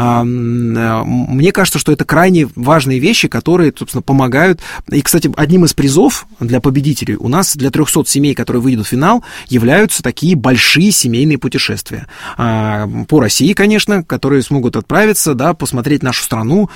Мне кажется, что это крайне важные вещи, которые, собственно, помогают. И, кстати, одним из призов для победителей у нас для трехсот семей, которые выйдут в финал, являются такие большие семейные путешествия. По России, конечно, которые смогут отправиться, да, посмотреть нашу страну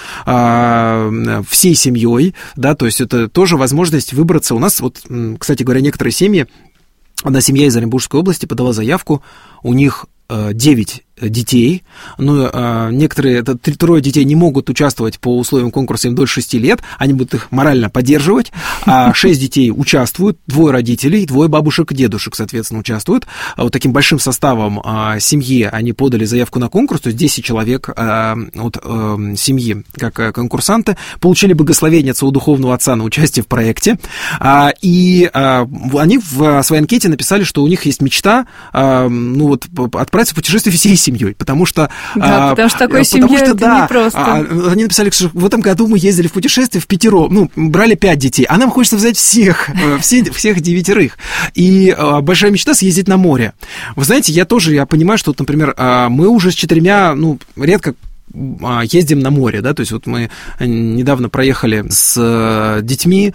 всей семьей, да, то есть это тоже возможность выбраться. У нас, вот, кстати говоря, некоторые семьи, одна семья из Оренбургской области подала заявку, у них девять детей, но э, некоторые, это трое детей не могут участвовать по условиям конкурса, им дольше шести лет, они будут их морально поддерживать, а шесть детей участвуют, двое родителей, двое бабушек и дедушек, соответственно, участвуют. А вот таким большим составом э, семьи они подали заявку на конкурс, то есть десять человек э, от э, семьи, как э, конкурсанты, получили благословение от своего духовного отца на участие в проекте, э, и э, они в своей анкете написали, что у них есть мечта, э, ну вот, отправиться в путешествие всей семьей, семьей, потому что... Да, а, потому что такой семьей это да, непросто. А, они написали, что в этом году мы ездили в путешествие в пятером, ну, брали пять детей, а нам хочется взять всех, всех, всех девятерых. И а, большая мечта съездить на море. Вы знаете, я тоже, я понимаю, что, вот, например, а, мы уже с четырьмя, ну, редко ездим на море, да, то есть вот мы недавно проехали с детьми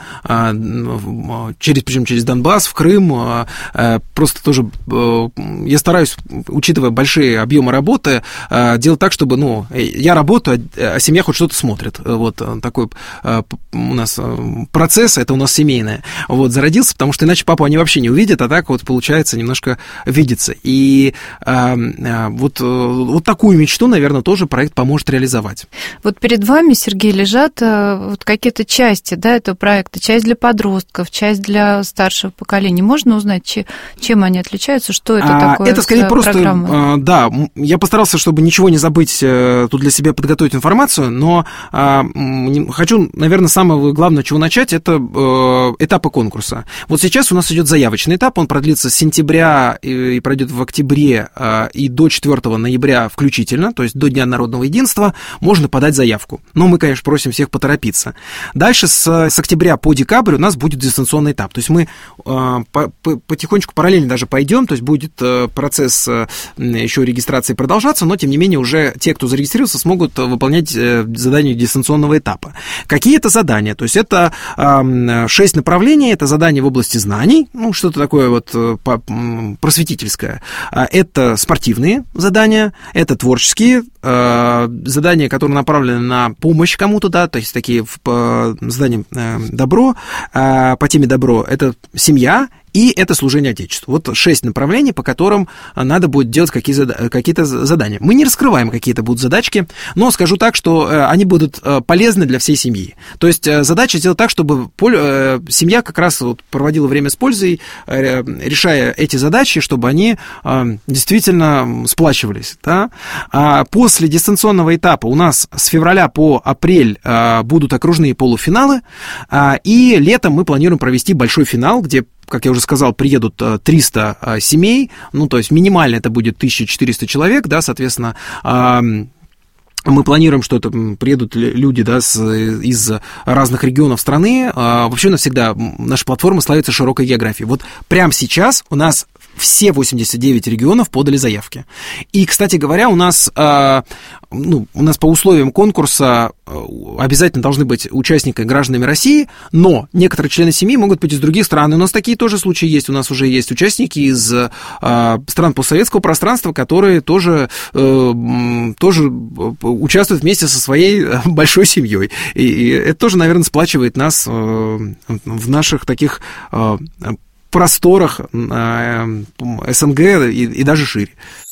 через, причем через Донбасс в Крым, просто тоже я стараюсь, учитывая большие объемы работы, делать так, чтобы, ну, я работаю, а семья хоть что-то смотрит, вот такой у нас процесс, это у нас семейное, вот, зародился, потому что иначе папу они вообще не увидят, а так вот получается немножко видеться, и вот, вот такую мечту, наверное, тоже проект поможет реализовать. Вот перед вами, Сергей, лежат вот какие-то части, да, этого проекта, часть для подростков, часть для старшего поколения. Можно узнать, чем они отличаются, что это а, такое? Это скорее просто, программа? Да, я постарался, чтобы ничего не забыть, тут для себя подготовить информацию, но хочу, наверное, самое главное, чего начать, это этапы конкурса. Вот сейчас у нас идет заявочный этап, он продлится с сентября и пройдет в октябре и до четвёртого ноября включительно, то есть до Дня народного единства, можно подать заявку. Но мы, конечно, просим всех поторопиться. Дальше с, с октября по декабрь у нас будет дистанционный этап. То есть мы по, по, потихонечку параллельно даже пойдем, то есть будет процесс еще регистрации продолжаться, но, тем не менее, уже те, кто зарегистрировался, смогут выполнять задания дистанционного этапа. Какие это задания? То есть это шесть направлений, это задания в области знаний, ну, что-то такое вот просветительское. Это спортивные задания, это творческие задания, которые направлены на помощь кому-то, да, то есть такие по заданиям добро, по теме добро, это семья, и это служение Отечеству. Вот шесть направлений, по которым надо будет делать какие-то задания. Мы не раскрываем, какие это будут задачки, но скажу так, что они будут полезны для всей семьи. То есть задача сделать так, чтобы семья как раз вот проводила время с пользой, решая эти задачи, чтобы они действительно сплачивались. Да? А после дистанционного этапа у нас с февраля по апрель будут окружные полуфиналы, и летом мы планируем провести большой финал, где, как я уже сказал, приедут триста семей, ну, то есть минимально это будет тысяча четыреста человек, да, соответственно, мы планируем, что это приедут люди, да, с, из разных регионов страны. Вообще навсегда наша платформа славится широкой географией. Вот прямо сейчас у нас все восемьдесят девять регионов подали заявки. И, кстати говоря, у нас, ну, у нас по условиям конкурса обязательно должны быть участниками гражданами России, но некоторые члены семьи могут быть из других стран. И у нас такие тоже случаи есть. У нас уже есть участники из стран постсоветского пространства, которые тоже, тоже участвуют вместе со своей большой семьей. И это тоже, наверное, сплачивает нас в наших таких просторах СНГ и, и даже шире.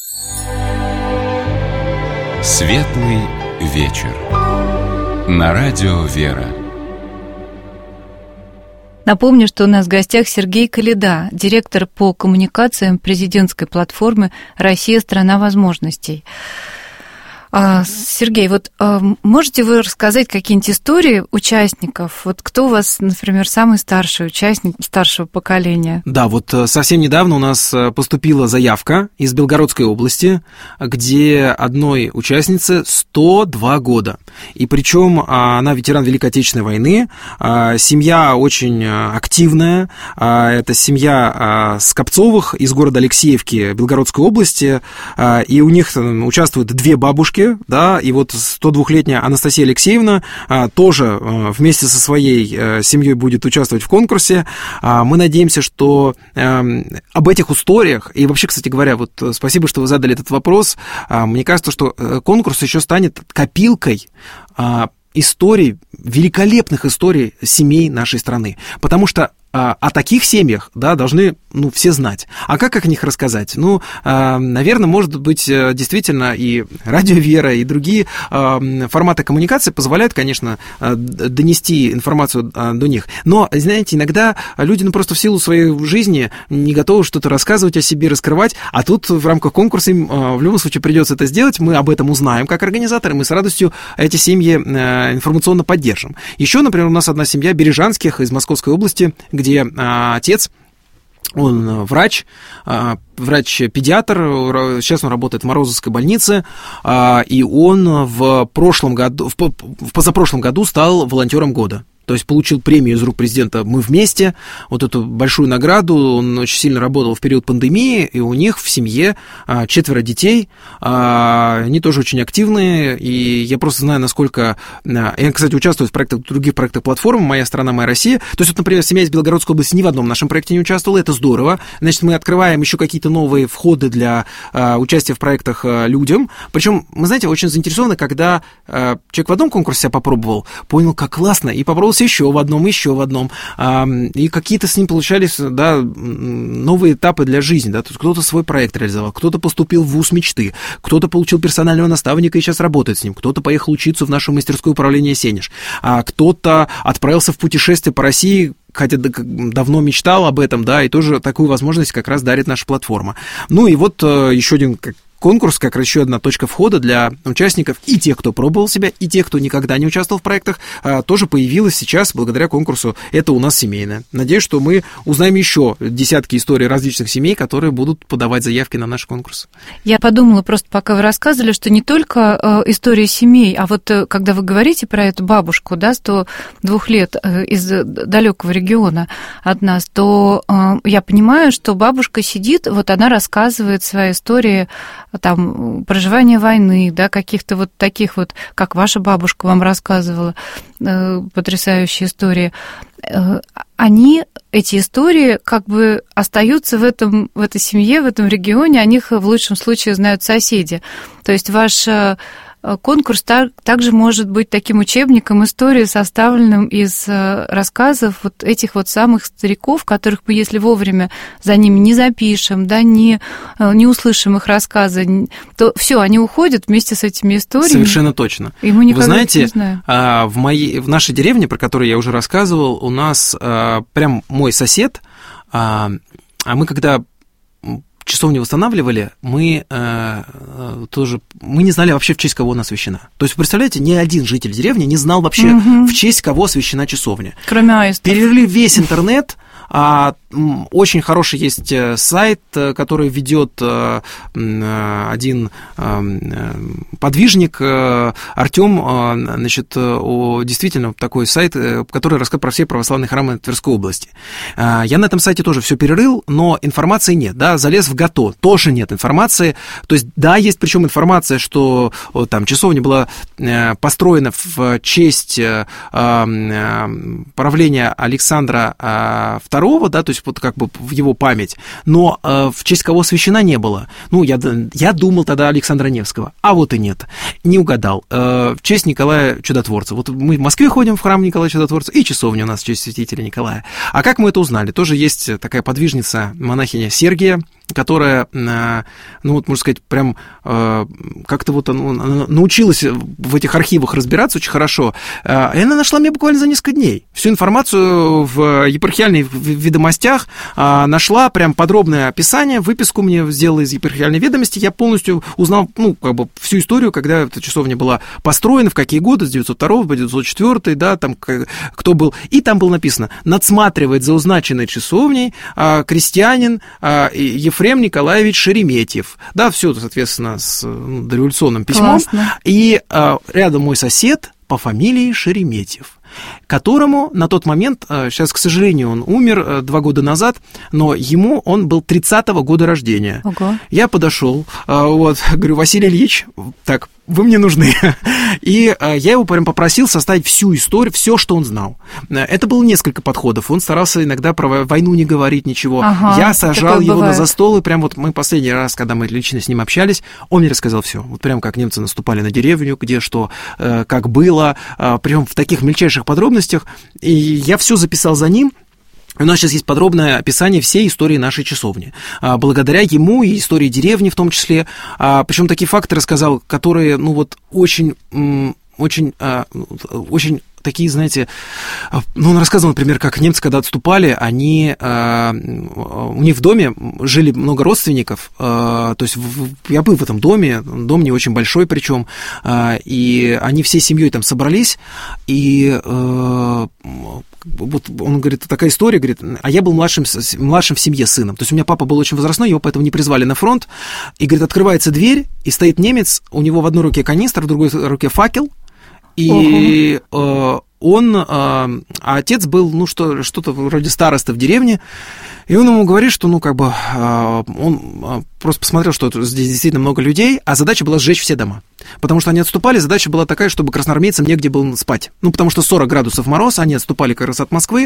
Светлый вечер. На радио «Вера». Напомню, что у нас в гостях Сергей Коляда, директор по коммуникациям президентской платформы «Россия – страна возможностей». Сергей, вот можете вы рассказать какие-нибудь истории участников? Вот кто у вас, например, самый старший участник старшего поколения? Да, вот совсем недавно у нас поступила заявка из Белгородской области, где одной участнице сто два года. И причем она ветеран Великой Отечественной войны, семья очень активная, это семья Скопцовых из города Алексеевки Белгородской области, и у них участвуют две бабушки, да, и вот сто двухлетняя Анастасия Алексеевна а, тоже а, вместе со своей а, семьей будет участвовать в конкурсе. А, мы надеемся, что а, об этих историях, и вообще, кстати говоря, вот спасибо, что вы задали этот вопрос, а, мне кажется, что конкурс еще станет копилкой а, историй, великолепных историй семей нашей страны, потому что о таких семьях, да, должны, ну, все знать. А как о них рассказать? Ну, наверное, может быть, действительно, и радио «Вера», и другие форматы коммуникации позволяют, конечно, донести информацию до них. Но, знаете, иногда люди, ну, просто в силу своей жизни не готовы что-то рассказывать о себе, раскрывать, а тут в рамках конкурса им в любом случае придется это сделать. Мы об этом узнаем как организаторы, мы с радостью эти семьи информационно поддержим. Еще, например, у нас одна семья Бережанских из Московской области, где а, отец, он врач, а, врач-педиатр, сейчас он работает в Морозовской больнице, а, и он в прошлом году, в, в позапрошлом году стал волонтером года. То есть получил премию из рук президента «Мы вместе», вот эту большую награду. Он очень сильно работал в период пандемии, и у них в семье четверо детей. Они тоже очень активные, и я просто знаю, насколько... Я, кстати, участвую в проектах, других проектах платформ «Моя страна, моя Россия». То есть, вот, например, семья из Белгородской области ни в одном нашем проекте не участвовала, это здорово. Значит, мы открываем еще какие-то новые входы для участия в проектах людям. Причем, мы, знаете, очень заинтересованы, когда человек в одном конкурсе себя попробовал, понял, как классно, и попробовал себя разбирался еще в одном, еще в одном, и какие-то с ним получались, да, новые этапы для жизни, да, то есть кто-то свой проект реализовал, кто-то поступил в вуз мечты, кто-то получил персонального наставника и сейчас работает с ним, кто-то поехал учиться в нашу мастерскую управления «Сенеж», а кто-то отправился в путешествие по России, хотя давно мечтал об этом, да, и тоже такую возможность как раз дарит наша платформа. Ну и вот еще один конкурс, как еще одна точка входа для участников, и тех, кто пробовал себя, и тех, кто никогда не участвовал в проектах, тоже появилась сейчас благодаря конкурсу «Это у нас семейное». Надеюсь, что мы узнаем еще десятки историй различных семей, которые будут подавать заявки на наш конкурс. Я подумала просто, пока вы рассказывали, что не только истории семей, а вот когда вы говорите про эту бабушку, да, сто два лет из далекого региона от нас, то я понимаю, что бабушка сидит, вот она рассказывает свои истории там проживания войны, да, каких-то вот таких вот, как ваша бабушка вам рассказывала, э, потрясающие истории. Э, они, эти истории, как бы остаются в этом, в этой семье, в этом регионе, о них в лучшем случае знают соседи. То есть ваш конкурс также может быть таким учебником истории, составленным из рассказов вот этих вот самых стариков, которых мы, если вовремя за ними не запишем, да, не, не услышим их рассказы, то все, они уходят вместе с этими историями. Совершенно точно. И мы никогда Вы знаете, не знаем. В, моей, в нашей деревне, про которую я уже рассказывал, у нас прям мой сосед, а мы когда часовню восстанавливали, мы э, тоже, мы не знали вообще, в честь кого она освящена. То есть, представляете, ни один житель деревни не знал вообще, угу. в честь кого освящена часовня. Кроме аистов. Перерыли весь интернет. А, очень хороший есть сайт, который ведет один подвижник, Артем, значит, действительно такой сайт, который рассказывает про все православные храмы Тверской области. Я на этом сайте тоже все перерыл, но информации нет, да, залез в ГАТО, тоже нет информации, то есть, да, есть причем информация, что там часовня была построена в честь правления Александра Второго, да, то есть вот как бы в его память, но э, в честь кого освящена не было. Ну, я, я думал тогда Александра Невского, а вот и нет, не угадал. Э, в честь Николая Чудотворца. Вот мы в Москве ходим в храм Николая Чудотворца, и часовня у нас в честь святителя Николая. А как мы это узнали? Тоже есть такая подвижница, монахиня Сергия, которая, ну вот, можно сказать, прям как-то вот научилась в этих архивах разбираться очень хорошо, и она нашла меня буквально за несколько дней. Всю информацию в епархиальных ведомостях нашла, прям подробное описание, выписку мне сделала из епархиальной ведомости, я полностью узнал, ну, как бы всю историю, когда эта часовня была построена, в какие годы, с девятьсот второго по девятьсот четвёртый, да, там кто был, и там было написано: надсматривает за означенной часовней крестьянин Ефрем Ефрем Николаевич Шереметьев. Да, все, соответственно, с ну, дореволюционным письмом. Классно. И а, рядом мой сосед по фамилии Шереметьев, которому на тот момент, сейчас, к сожалению, он умер два года назад, но ему он был тридцатого года рождения. Ого. Я подошел, вот, говорю: Василий Ильич, так, вы мне нужны. И я его прям попросил составить всю историю, все, что он знал. Это было несколько подходов. Он старался иногда про войну не говорить ничего. Ага, я сажал его бывает. на за стол, и прям вот мы последний раз, когда мы лично с ним общались, он мне рассказал все. Вот прям как немцы наступали на деревню, где что, как было, прям в таких мельчайших подробностях. И я все записал за ним. У нас сейчас есть подробное описание всей истории нашей часовни. Благодаря ему и истории деревни в том числе. Причем такие факты рассказал, которые, ну вот, очень, очень, очень такие, знаете, ну, он рассказывал, например, как немцы, когда отступали, они, э, у них в доме жили много родственников, э, то есть в, я был в этом доме, дом не очень большой причем, э, и они всей семьей там собрались, и э, вот он говорит, такая история, говорит, а я был младшим, младшим в семье сыном, то есть у меня папа был очень возрастной, его поэтому не призвали на фронт, и, говорит, открывается дверь, и стоит немец, у него в одной руке канистр, в другой руке факел, и э, он, э, а отец был, ну, что, что-то вроде староста в деревне, и он ему говорит, что, ну, как бы, э, он просто посмотрел, что здесь действительно много людей, а задача была сжечь все дома. Потому что они отступали, задача была такая, чтобы красноармейцам негде было спать. Ну, потому что сорок градусов мороз, они отступали как раз от Москвы,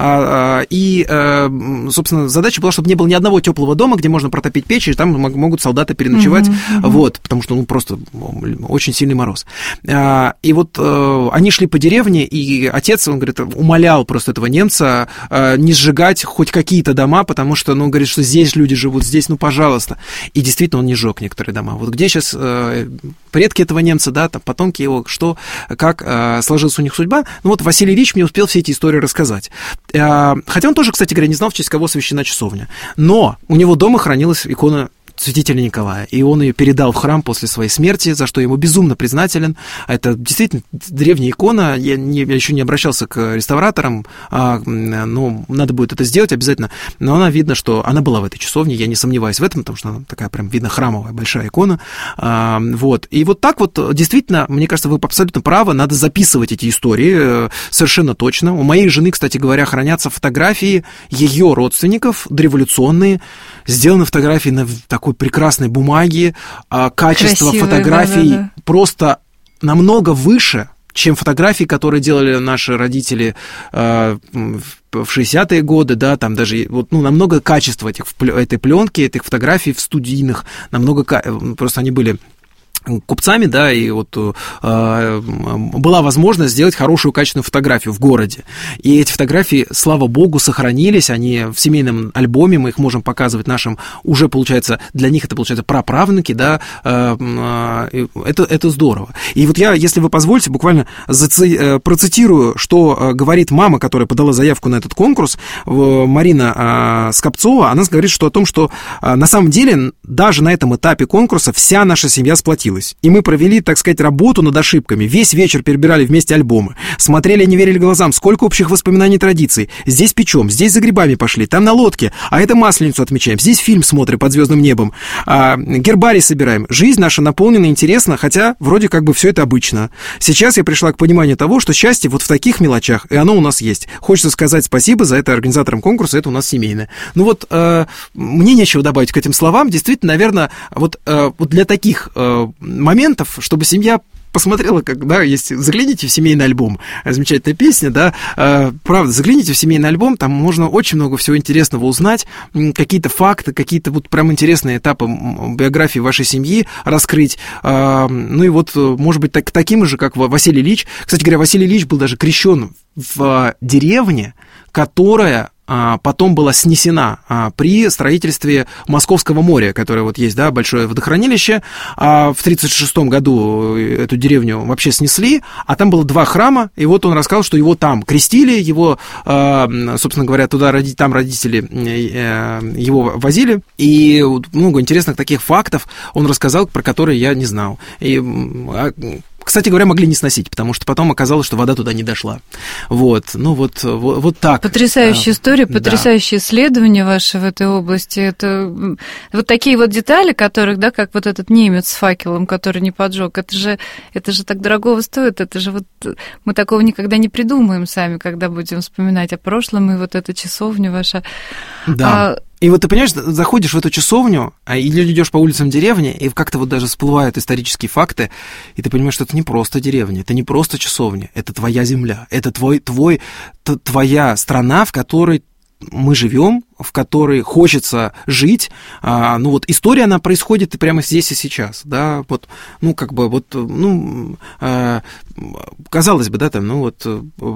и, собственно, задача была, чтобы не было ни одного теплого дома, где можно протопить печь, и там могут солдаты переночевать, mm-hmm, mm-hmm. вот, потому что, ну, просто очень сильный мороз. И вот они шли по деревне, и и отец, он говорит, умолял просто этого немца не сжигать хоть какие-то дома, потому что, ну, говорит, что здесь люди живут, здесь, ну, пожалуйста. И действительно он не сжег некоторые дома. Вот где сейчас предки этого немца, да, там, потомки его, что, как сложилась у них судьба. Ну, вот Василий Ильич мне успел все эти истории рассказать. Хотя он тоже, кстати говоря, не знал, в честь кого освящена часовня. Но у него дома хранилась икона святителя Николая, и он ее передал в храм после своей смерти, за что ему безумно признателен. Это действительно древняя икона, я, не, я еще не обращался к реставраторам, а, но надо будет это сделать обязательно, но она видно, что она была в этой часовне, я не сомневаюсь в этом, потому что она такая прям, видно, храмовая большая икона, а, вот, и вот так вот, действительно, мне кажется, вы абсолютно правы, надо записывать эти истории совершенно точно. У моей жены, кстати говоря, хранятся фотографии ее родственников, дореволюционные, сделаны фотографии на такой прекрасной бумаге, качество Красивые, фотографий да, да, да. просто намного выше, чем фотографии, которые делали наши родители э, в шестидесятые годы, да, там даже вот, ну, намного качества этих, этой пленки, этих фотографий в студийных, намного, просто они были купцами, да, и вот э, была возможность сделать хорошую качественную фотографию в городе. И эти фотографии, слава богу, сохранились, они в семейном альбоме, мы их можем показывать нашим, уже, получается, для них это, получается, праправнуки, да, э, э, это, это здорово. И вот я, если вы позволите, буквально заци... процитирую, что говорит мама, которая подала заявку на этот конкурс, Марина Скопцова, она говорит, что о том, что на самом деле даже на этом этапе конкурса вся наша семья сплотилась. И мы провели, так сказать, работу над ошибками. Весь вечер перебирали вместе альбомы. Смотрели, не верили глазам. Сколько общих воспоминаний и традиций. Здесь печем, здесь за грибами пошли, там на лодке, а это Масленицу отмечаем. Здесь фильм смотрим под звездным небом. А, гербарий собираем. Жизнь наша наполнена, интересна, хотя вроде как бы все это обычно. Сейчас я пришла к пониманию того, что счастье вот в таких мелочах, и оно у нас есть. Хочется сказать спасибо за это организаторам конкурса, это у нас семейное. Ну вот, э, мне нечего добавить к этим словам. Действительно, наверное, вот, э, вот для таких э, моментов, чтобы семья посмотрела, как, да, есть, загляните в семейный альбом, замечательная песня, да, э, правда, загляните в семейный альбом, там можно очень много всего интересного узнать, какие-то факты, какие-то вот прям интересные этапы биографии вашей семьи раскрыть, э, ну и вот, может быть, так, таким же, как Василий Ильич. Кстати говоря, Василий Ильич был даже крещен в деревне, которая потом была снесена при строительстве Московского моря, которое вот есть, да, большое водохранилище. В тридцать шестом году эту деревню вообще снесли, а там было два храма, и вот он рассказал, что его там крестили, его, собственно говоря, туда там родители его возили, и много интересных таких фактов он рассказал, про которые я не знал. И, кстати говоря, могли не сносить, потому что потом оказалось, что вода туда не дошла. Вот, ну вот, вот, вот так. Потрясающая история, потрясающие да. исследования ваши в этой области. Это вот такие вот детали, которых, да, как вот этот немец с факелом, который не поджег, это же, это же так дорогого стоит, это же вот мы такого никогда не придумаем сами, когда будем вспоминать о прошлом, и вот эта часовня ваша. Да. А, И вот ты понимаешь, заходишь в эту часовню, или идешь по улицам деревни, и как-то вот даже всплывают исторические факты, и ты понимаешь, что это не просто деревня, это не просто часовня, это твоя земля, это твой, твой, твоя страна, в которой мы живем, в которой хочется жить. А, ну вот история, она происходит прямо здесь и сейчас, да, вот, ну как бы вот, ну, а, казалось бы, да, там, ну вот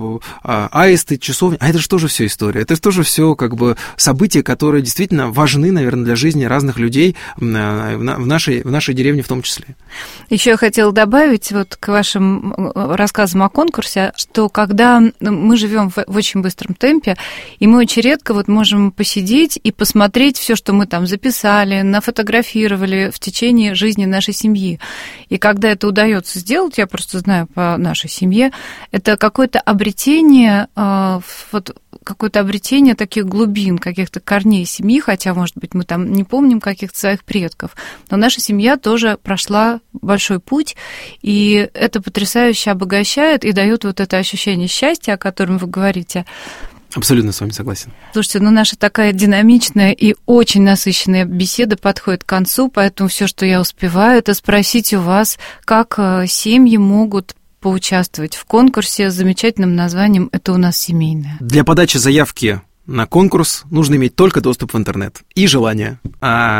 а, аисты, часовня, а это же тоже все история, это же тоже все как бы события, которые действительно важны, наверное, для жизни разных людей в нашей, в нашей деревне в том числе. Еще я хотела добавить вот к вашим рассказам о конкурсе, что когда мы живем в, в очень быстром темпе, и мы очень редко вот можем посидеть и посмотреть все, что мы там записали, нафотографировали в течение жизни нашей семьи. И когда это удается сделать, я просто знаю по нашей семье, это какое-то обретение, вот какое-то обретение таких глубин, каких-то корней семьи, хотя, может быть, мы там не помним каких-то своих предков, но наша семья тоже прошла большой путь, и это потрясающе обогащает и дает вот это ощущение счастья, о котором вы говорите. Абсолютно с вами согласен. Слушайте, ну наша такая динамичная и очень насыщенная беседа подходит к концу, поэтому все, что я успеваю, это спросить у вас, как семьи могут поучаствовать в конкурсе с замечательным названием «Это у нас семейное». Для подачи заявки на конкурс нужно иметь только доступ в интернет и желание. А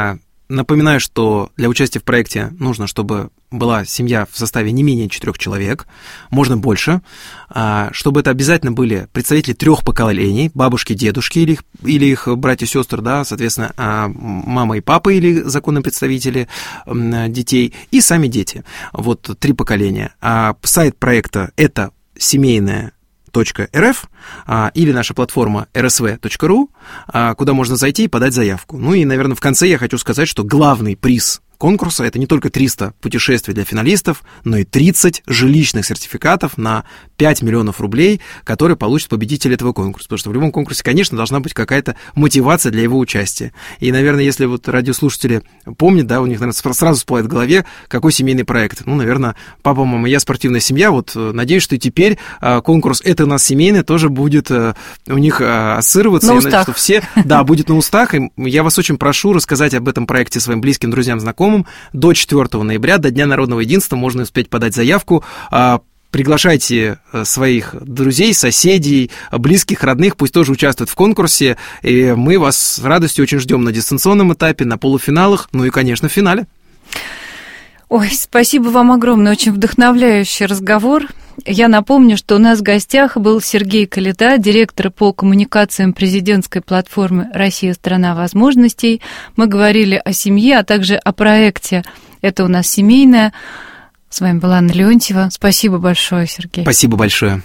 Напоминаю, что для участия в проекте нужно, чтобы была семья в составе не менее четырех человек, можно больше, чтобы это обязательно были представители трех поколений, бабушки, дедушки или их, или их братья и сестры, да, соответственно, мама и папа или законные представители детей, и сами дети. Вот три поколения. А сайт проекта – это семейная .рф или наша платформа эр эс вэ точка ру, куда можно зайти и подать заявку. Ну и, наверное, в конце я хочу сказать, что главный приз конкурса – это не только триста путешествий для финалистов, но и тридцать жилищных сертификатов на пять миллионов рублей, которые получит победитель этого конкурса. Потому что в любом конкурсе, конечно, должна быть какая-то мотивация для его участия. И, наверное, если вот радиослушатели помнят, да, у них, наверное, сразу всплывает в голове, какой семейный проект. Ну, наверное, папа, мама, я, спортивная семья. Вот надеюсь, что и теперь конкурс «Это у нас семейный» тоже будет у них ассоциироваться. На я устах. надеюсь, что все, да, будет на устах. И я вас очень прошу рассказать об этом проекте своим близким, друзьям, знакомым. До четвёртого ноября, до Дня народного единства, можно успеть подать заявку. Приглашайте своих друзей, соседей, близких, родных, пусть тоже участвуют в конкурсе. И мы вас с радостью очень ждем на дистанционном этапе, на полуфиналах, ну и, конечно, в финале. Ой, спасибо вам огромное, очень вдохновляющий разговор. Я напомню, что у нас в гостях был Сергей Коляда, директор по коммуникациям президентской платформы «Россия – страна возможностей». Мы говорили о семье, а также о проекте «Это у нас семейное». С вами была Анна Леонтьева. Спасибо большое, Сергей. Спасибо большое.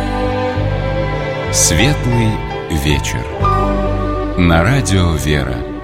Светлый вечер. На радио «Вера».